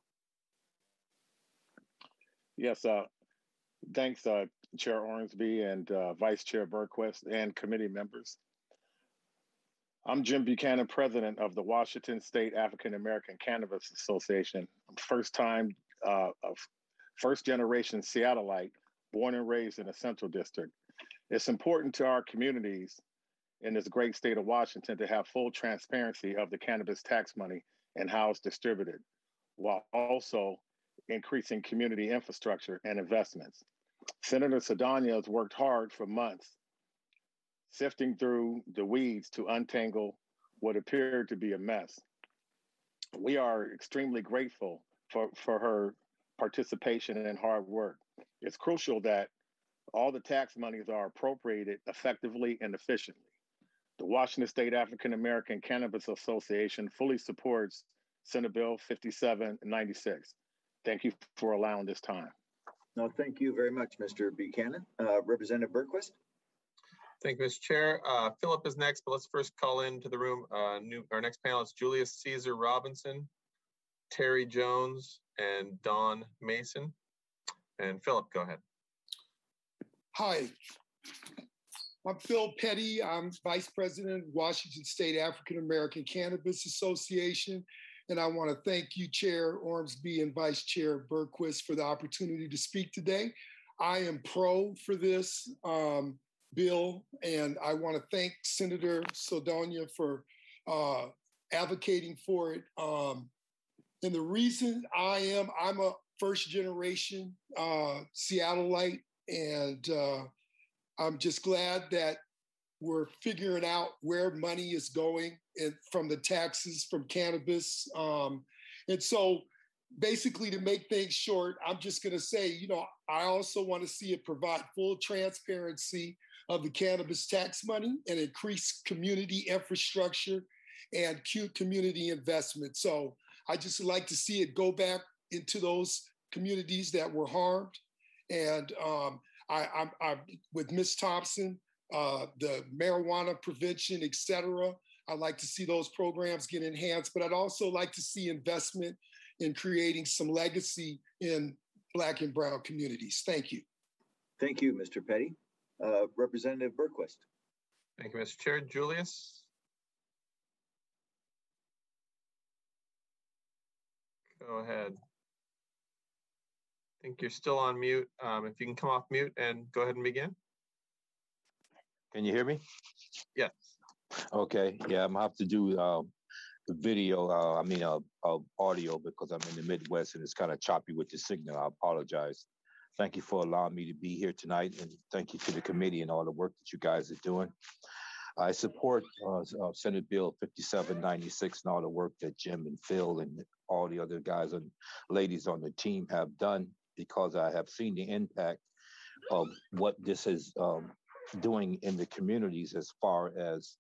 Yes, thanks, Chair Ormsby and Vice Chair Bergquist and committee members. I'm Jim Buchanan, president of the Washington State African American Cannabis Association. I'm first generation Seattleite, born and raised in the Central District. It's important to our communities in this great state of Washington to have full transparency of the cannabis tax money and how it's distributed, while also increasing community infrastructure and investments. Senator Saldana has worked hard for months, sifting through the weeds to untangle what appeared to be a mess. We are extremely grateful for her participation and hard work. It's crucial that all the tax monies are appropriated effectively and efficiently. The Washington State African American Cannabis Association fully supports Senate Bill 5796. Thank you for allowing this time. No, thank you very much, Mr. Buchanan. Representative Bergquist. Thank you, Mr. Chair. Philip is next, but let's first call into the room. Our next panel is Julius Caesar Robinson, Terry Jones, and Don Mason. And Philip, go ahead. Hi, I'm Phil Petty. I'm Vice President of Washington State African American Cannabis Association. And I want to thank you, Chair Ormsby and Vice Chair Bergquist, for the opportunity to speak today. I am pro for this bill, and I want to thank Senator Saldana for advocating for it. And the reason I'm a first generation Seattleite, and I'm just glad that we're figuring out where money is going from the taxes from cannabis. And so basically, to make things short, I'm just going to say, I also want to see it provide full transparency of the cannabis tax money and increase community infrastructure and community investment. So I just like to see it go back into those communities that were harmed. And I'm with Ms. Thompson, the marijuana prevention, et cetera. I'd like to see those programs get enhanced, but I'd also like to see investment in creating some legacy in Black and Brown communities. Thank you. Thank you, Mr. Petty. Representative Bergquist. Thank you, Mr. Chair. Julius? Go ahead. I think you're still on mute. If you can come off mute and go ahead and begin. Can you hear me? Yes. Okay. Yeah, I'm gonna have to do the video. Audio because I'm in the Midwest and it's kind of choppy with the signal. I apologize. Thank you for allowing me to be here tonight, and thank you to the committee and all the work that you guys are doing. I support Senate Bill 5796 and all the work that Jim and Phil and all the other guys and ladies on the team have done, because I have seen the impact of what this is doing in the communities as far as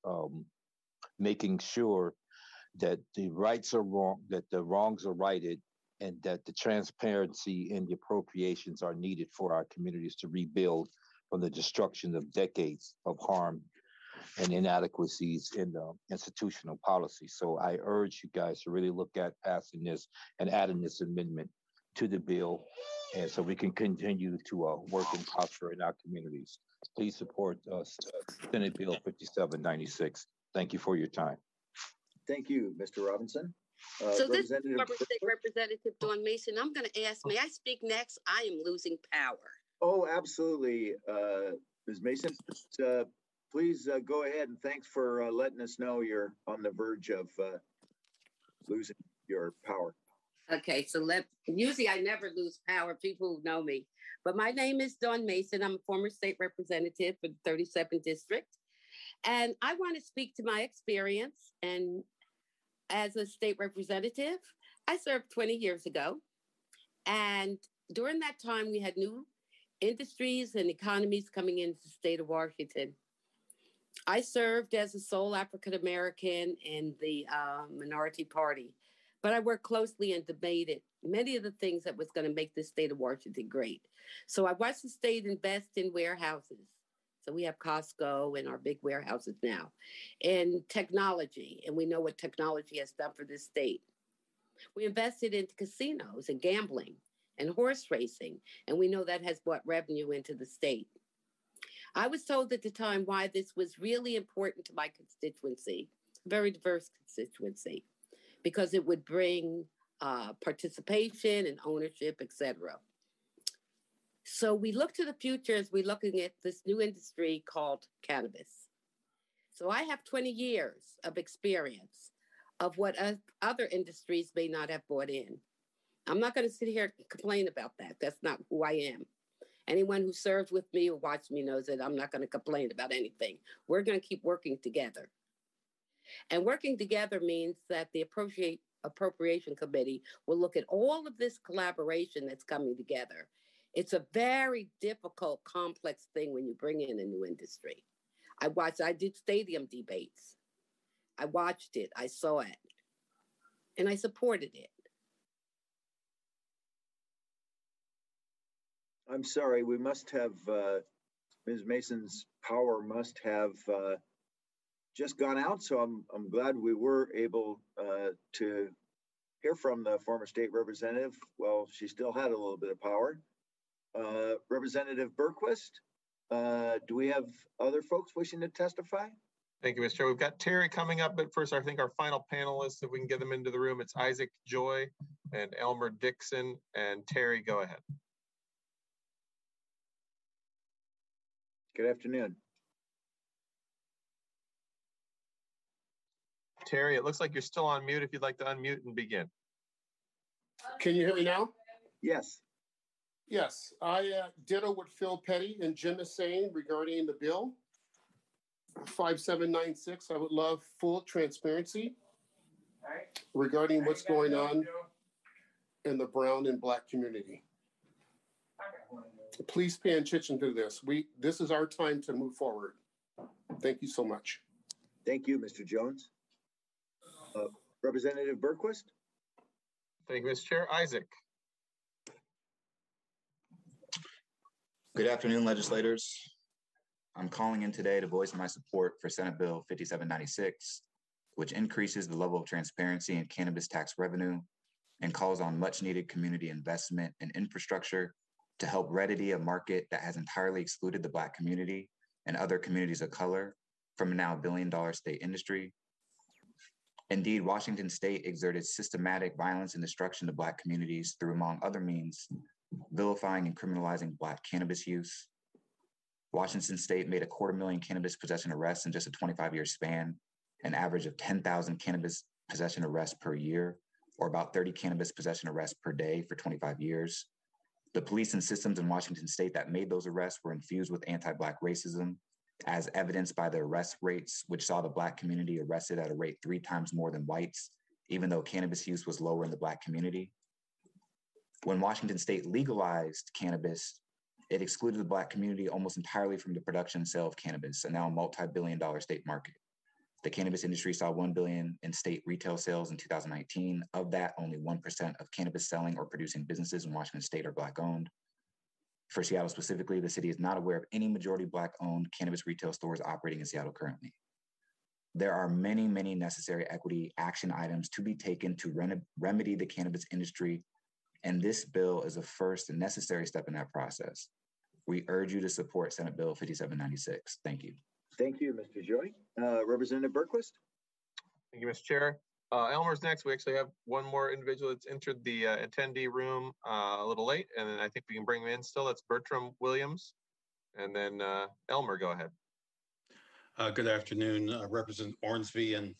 making sure that the rights are wrong, that the wrongs are righted, and that the transparency in the appropriations are needed for our communities to rebuild from the destruction of decades of harm and inadequacies in the institutional policy. So I urge you guys to really look at passing this and adding this amendment to the bill, and so we can continue to work and prosper in our communities. Please support Senate Bill 5796. Thank you for your time. Thank you, Mr. Robinson. So this is former State Representative Dawn Mason. I'm going to ask, may I speak next? I am losing power. Oh, absolutely, Ms. Mason. Please go ahead, and thanks for letting us know you're on the verge of losing your power. Okay, so usually I never lose power, people who know me. But my name is Dawn Mason. I'm a former state representative for the 37th District. And I want to speak to my experience. And as a state representative, I served 20 years ago. And during that time, we had new industries and economies coming into the state of Washington. I served as a sole African-American in the minority party, but I worked closely and debated many of the things that was going to make the state of Washington great. So I watched the state invest in warehouses. So we have Costco and our big warehouses now, in technology, and we know what technology has done for this state. We invested into casinos and gambling and horse racing, and we know that has brought revenue into the state. I was told at the time why this was really important to my constituency, very diverse constituency, because it would bring participation and ownership, et cetera. So we look to the future as we're looking at this new industry called cannabis. So I have 20 years of experience of what other industries may not have brought in. I'm not going to sit here and complain about that. That's not who I am. Anyone who served with me or watched me knows that I'm not going to complain about anything. We're going to keep working together. And working together means that the Appropriation Committee will look at all of this collaboration that's coming together. It's a very difficult, complex thing when you bring in a new industry. I did stadium debates. I watched it, I saw it, and I supported it. I'm sorry, we must have, Ms. Mason's power must have just gone out, so I'm glad we were able to hear from the former state representative. Well, she still had a little bit of power. Representative Bergquist, do we have other folks wishing to testify? Thank you, Mr. Chair. We've got Terry coming up, but first I think our final panelists, if we can get them into the room, it's Isaac Joy and Elmer Dixon. And Terry, go ahead. Good afternoon. Terry, it looks like you're still on mute. If you'd like to unmute and begin. Can you hear me now? Yes. Yes, I ditto what Phil Petty and Jim is saying regarding the bill 5796. I would love full transparency regarding what's going on in the brown and black community. Please pay attention to this. This is our time to move forward. Thank you so much. Thank you, Mr. Jones. Representative Bergquist. Thank you, Mr. Chair. Isaac. Good afternoon, legislators. I'm calling in today to voice my support for Senate Bill 5796, which increases the level of transparency in cannabis tax revenue and calls on much needed community investment and infrastructure to help remedy a market that has entirely excluded the Black community and other communities of color from a now billion-dollar state industry. Indeed, Washington State exerted systematic violence and destruction to Black communities through, among other means, vilifying and criminalizing Black cannabis use. Washington State made 250,000 cannabis possession arrests in just a 25-year span, an average of 10,000 cannabis possession arrests per year, or about 30 cannabis possession arrests per day for 25 years. The police and systems in Washington State that made those arrests were infused with anti-Black racism, as evidenced by the arrest rates, which saw the Black community arrested at a rate 3 times more than whites, even though cannabis use was lower in the Black community. When Washington State legalized cannabis, it excluded the Black community almost entirely from the production and sale of cannabis, a now multi-billion-dollar state market. The cannabis industry saw $1 billion in state retail sales in 2019. Of that, only 1% of cannabis selling or producing businesses in Washington State are Black-owned. For Seattle specifically, the city is not aware of any majority Black-owned cannabis retail stores operating in Seattle currently. There are many, many necessary equity action items to be taken to remedy the cannabis industry, and this bill is a first and necessary step in that process. We urge you to support Senate Bill 5796. Thank you. Thank you, Mr. Joy. Representative Bergquist. Thank you, Mr. Chair. Elmer's next. We actually have one more individual that's entered the attendee room a little late, and then I think we can bring him in still. That's Bertram Williams. And then Elmer, go ahead. Good afternoon, Representative Ormsby and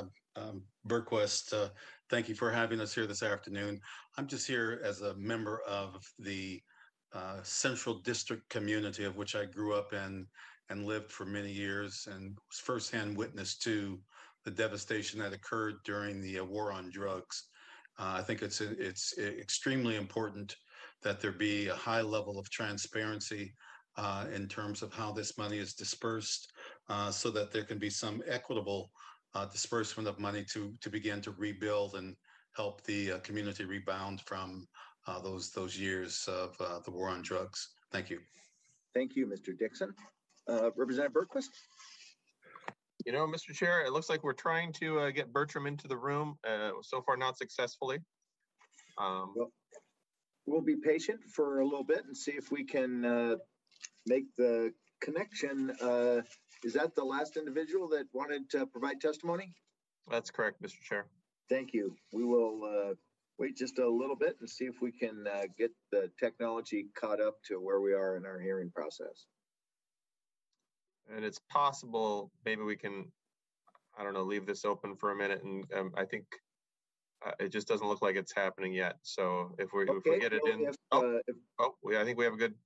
Bergquist. Thank you for having us here this afternoon. I'm just here as a member of the Central District community, of which I grew up in and lived for many years, and was firsthand witness to the devastation that occurred during the war on drugs. I think it's extremely important that there be a high level of transparency in terms of how this money is dispersed, so that there can be some equitable disbursement of money to begin to rebuild and help the community rebound from those years of the war on drugs. Thank you. Thank you, Mr. Dixon. Representative Bergquist. You know, Mr. Chair, it looks like we're trying to get Bertram into the room, so far not successfully. Well, we'll be patient for a little bit and see if we can make the connection. Is that the last individual that wanted to provide testimony? That's correct, Mr. Chair. Thank you. We will wait just a little bit and see if we can get the technology caught up to where we are in our hearing process. And it's possible maybe we can, I don't know, leave this open for a minute. And I think it just doesn't look like it's happening yet. So if we get it in, I think we have a good,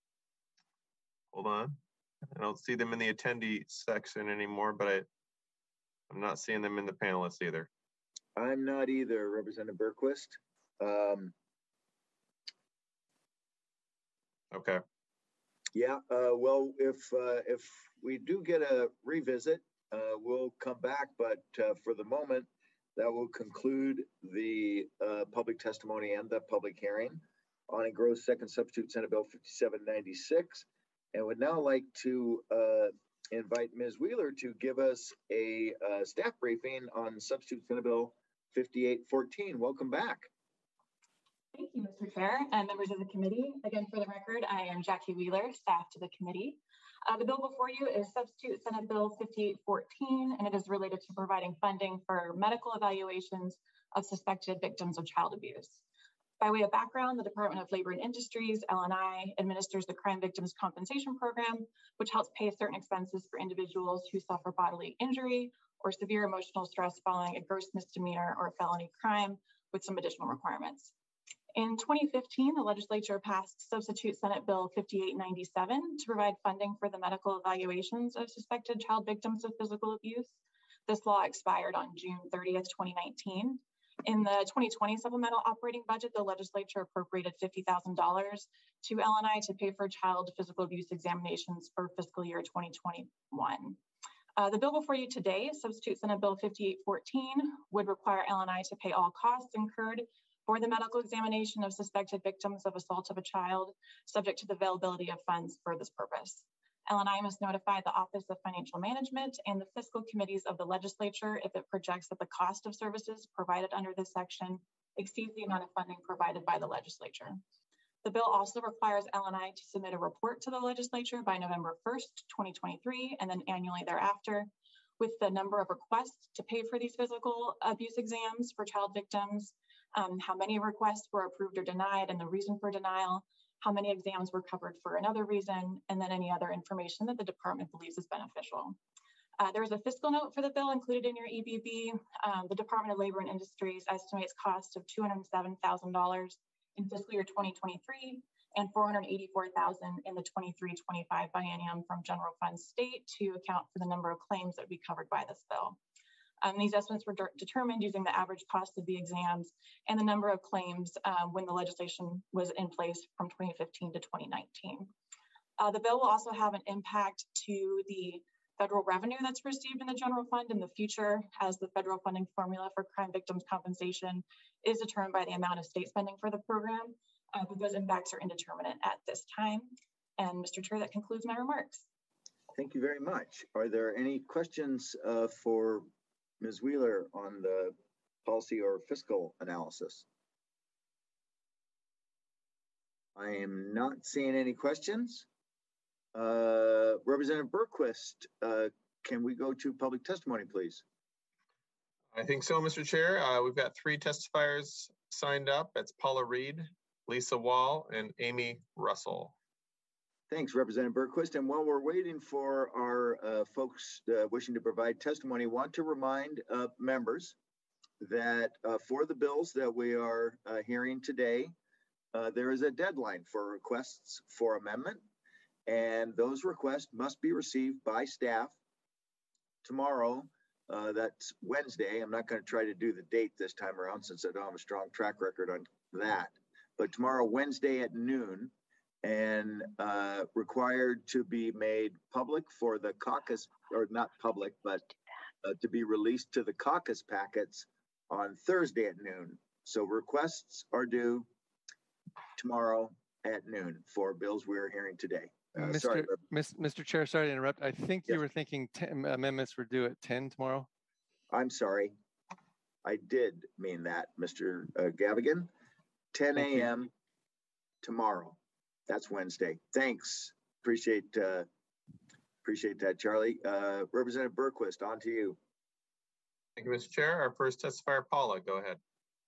hold on. I don't see them in the attendee section anymore, but I'm not seeing them in the panelists either. I'm not either, Representative Bergquist. Okay. Yeah, well, if we do get a revisit, we'll come back. But for the moment, that will conclude the public testimony and the public hearing on a gross second substitute Senate Bill 5796. And would now like to invite Ms. Wheeler to give us a staff briefing on substitute Senate Bill 5814. Welcome back. Thank you, Mr. Chair and members of the committee. Again, for the record, I am Jackie Wheeler, staff to the committee. The bill before you is substitute Senate Bill 5814, and it is related to providing funding for medical evaluations of suspected victims of child abuse. By way of background, the Department of Labor and Industries, LNI, administers the Crime Victims Compensation Program, which helps pay certain expenses for individuals who suffer bodily injury or severe emotional stress following a gross misdemeanor or felony crime with some additional requirements. In 2015, the legislature passed Substitute Senate Bill 5897 to provide funding for the medical evaluations of suspected child victims of physical abuse. This law expired on June 30th, 2019. In the 2020 supplemental operating budget, the legislature appropriated $50,000 to LNI to pay for child physical abuse examinations for fiscal year 2021. The bill before you today, Substitute Senate Bill 5814, would require LNI to pay all costs incurred for the medical examination of suspected victims of assault of a child, subject to the availability of funds for this purpose. LNI must notify the Office of Financial Management and the fiscal committees of the legislature if it projects that the cost of services provided under this section exceeds the amount of funding provided by the legislature. The bill also requires LNI to submit a report to the legislature by November 1st, 2023, and then annually thereafter, with the number of requests to pay for these physical abuse exams for child victims, how many requests were approved or denied, and the reason for denial, how many exams were covered for another reason, and then any other information that the department believes is beneficial. There is a fiscal note for the bill included in your EBB. The Department of Labor and Industries estimates costs of $207,000 in fiscal year 2023 and $484,000 in the 23-25 biennium from general fund state to account for the number of claims that would be covered by this bill. These estimates were determined using the average cost of the exams and the number of claims when the legislation was in place from 2015 to 2019. The bill will also have an impact to the federal revenue that's received in the general fund in the future, as the federal funding formula for crime victims compensation is determined by the amount of state spending for the program, but those impacts are indeterminate at this time. And Mr. Chair, that concludes my remarks. Thank you very much. Are there any questions for Ms. Wheeler on the policy or fiscal analysis? I am not seeing any questions. Representative Bergquist, can we go to public testimony, please? I think so, Mr. Chair. We've got 3 testifiers signed up. That's Paula Reed, Lisa Wall, and Amy Russell. Thanks, Representative Bergquist. And while we're waiting for our folks wishing to provide testimony, I want to remind members that for the bills that we are hearing today, there is a deadline for requests for amendment, and those requests must be received by staff tomorrow. That's Wednesday. I'm not going to try to do the date this time around since I don't have a strong track record on that, but tomorrow, Wednesday at noon, and required to be made public for the caucus, or not public, but to be released to the caucus packets on Thursday at noon. So requests are due tomorrow at noon for bills we're hearing today. Mr. Chair, sorry to interrupt. I think you were thinking amendments were due at 10 tomorrow. I'm sorry. I did mean that, Mr. Gavigan. 10 a.m. tomorrow. That's Wednesday. Thanks. Appreciate that, Charlie. Representative Bergquist, on to you. Thank you, Mr. Chair. Our first testifier, Paula, go ahead.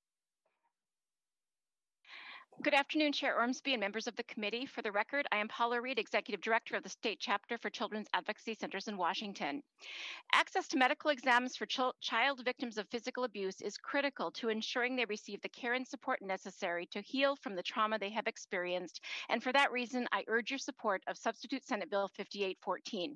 Good afternoon, Chair Ormsby and members of the committee. For the record, I am Paula Reed, Executive Director of the State Chapter for Children's Advocacy Centers in Washington. Access to medical exams for child victims of physical abuse is critical to ensuring they receive the care and support necessary to heal from the trauma they have experienced. And for that reason, I urge your support of Substitute Senate Bill 5814.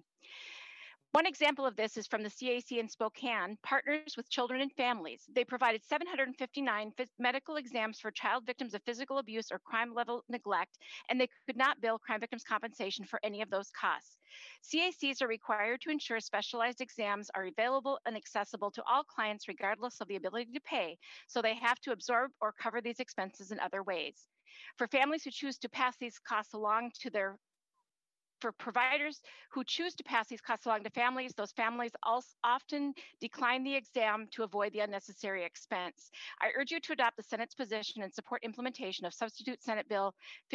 One example of this is from the CAC in Spokane, Partners with Children and Families. They provided 759 medical exams for child victims of physical abuse or crime-level neglect, and they could not bill crime victims compensation for any of those costs. CACs are required to ensure specialized exams are available and accessible to all clients regardless of the ability to pay, so they have to absorb or cover these expenses in other ways. For families who choose to pass these costs along to their For providers who choose to pass these costs along to families, those families also often decline the exam to avoid the unnecessary expense. I urge you to adopt the Senate's position and support implementation of Substitute Senate Bill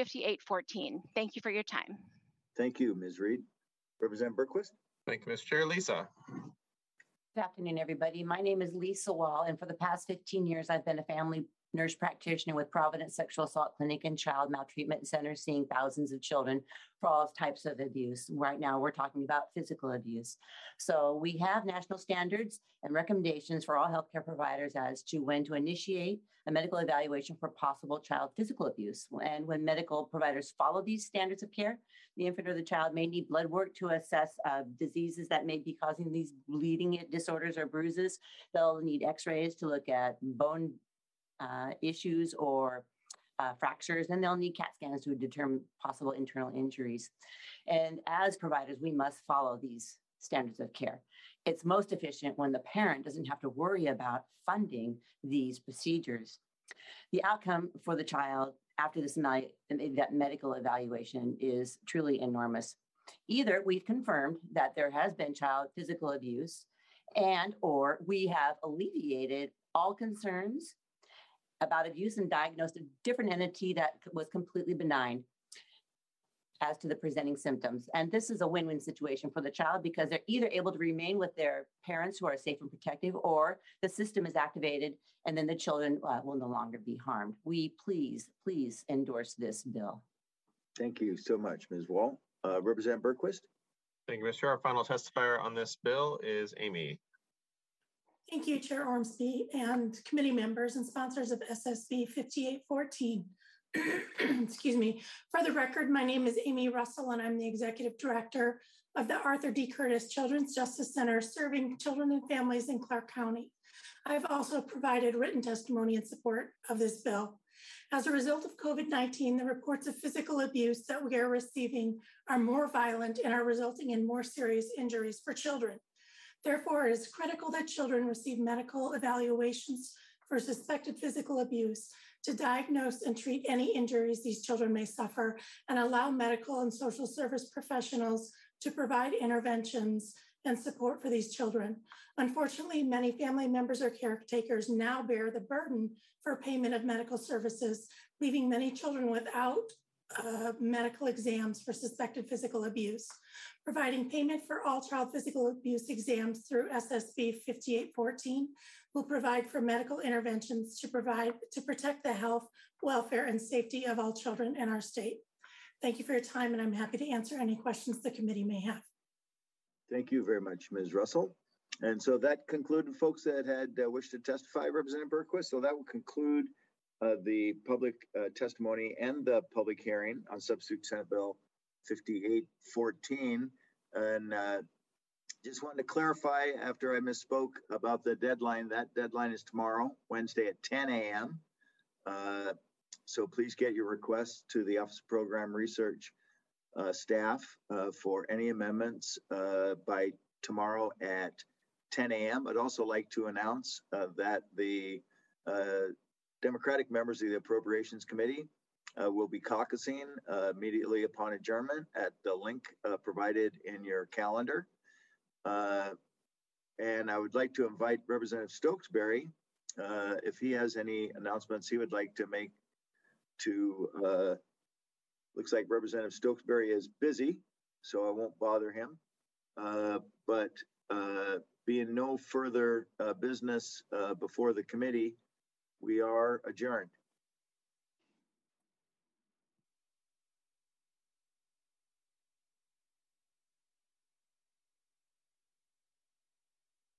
5814. Thank you for your time. Thank you, Ms. Reed. Representative Bergquist. Thank you, Mr. Chair. Lisa. Good afternoon, everybody. My name is Lisa Wall, and for the past 15 years, I've been a family nurse practitioner with Providence Sexual Assault Clinic and Child Maltreatment Center, seeing thousands of children for all types of abuse. Right now, we're talking about physical abuse. So we have national standards and recommendations for all healthcare providers as to when to initiate a medical evaluation for possible child physical abuse. And when medical providers follow these standards of care, the infant or the child may need blood work to assess diseases that may be causing these bleeding disorders or bruises. They'll need x-rays to look at bone issues or fractures, and they'll need CAT scans to determine possible internal injuries. And as providers, we must follow these standards of care. It's most efficient when the parent doesn't have to worry about funding these procedures. The outcome for the child after this that medical evaluation is truly enormous. Either we've confirmed that there has been child physical abuse and or we have alleviated all concerns about abuse and diagnosed a different entity that was completely benign as to the presenting symptoms. And this is a win-win situation for the child because they're either able to remain with their parents who are safe and protective, or the system is activated and then the children will no longer be harmed. We please endorse this bill. Thank you so much, Ms. Wall. Representative Bergquist. Thank you, Mr. Chair. Our final testifier on this bill is Amy. Thank you, Chair Ormsby and committee members and sponsors of SSB 5814. Excuse me. For the record, my name is Amy Russell and I'm the Executive Director of the Arthur D. Curtis Children's Justice Center, serving children and families in Clark County. I've also provided written testimony in support of this bill. As a result of COVID-19, the reports of physical abuse that we are receiving are more violent and are resulting in more serious injuries for children. Therefore, it is critical that children receive medical evaluations for suspected physical abuse to diagnose and treat any injuries these children may suffer and allow medical and social service professionals to provide interventions and support for these children. Unfortunately, many family members or caretakers now bear the burden for payment of medical services, leaving many children without medical exams for suspected physical abuse. Providing payment for all child physical abuse exams through SSB 5814 will provide for medical interventions to protect the health, welfare, and safety of all children in our state. Thank you for your time, and I'm happy to answer any questions the committee may have. Thank you very much, Ms. Russell. And so that concluded folks that had wished to testify, Representative Bergquist. So that will conclude the public testimony and the public hearing on Substitute Senate Bill 5814. And just wanted to clarify after I misspoke about the deadline. That deadline is tomorrow, Wednesday at 10 a.m. So please get your requests to the Office of Program Research staff for any amendments by tomorrow at 10 a.m. I'd also like to announce that the Democratic members of the Appropriations Committee will be caucusing immediately upon adjournment at the link provided in your calendar. And I would like to invite Representative Stokesbury, if he has any announcements he would like to make to, looks like Representative Stokesbury is busy, so I won't bother him. But being no further business before the committee, we are adjourned.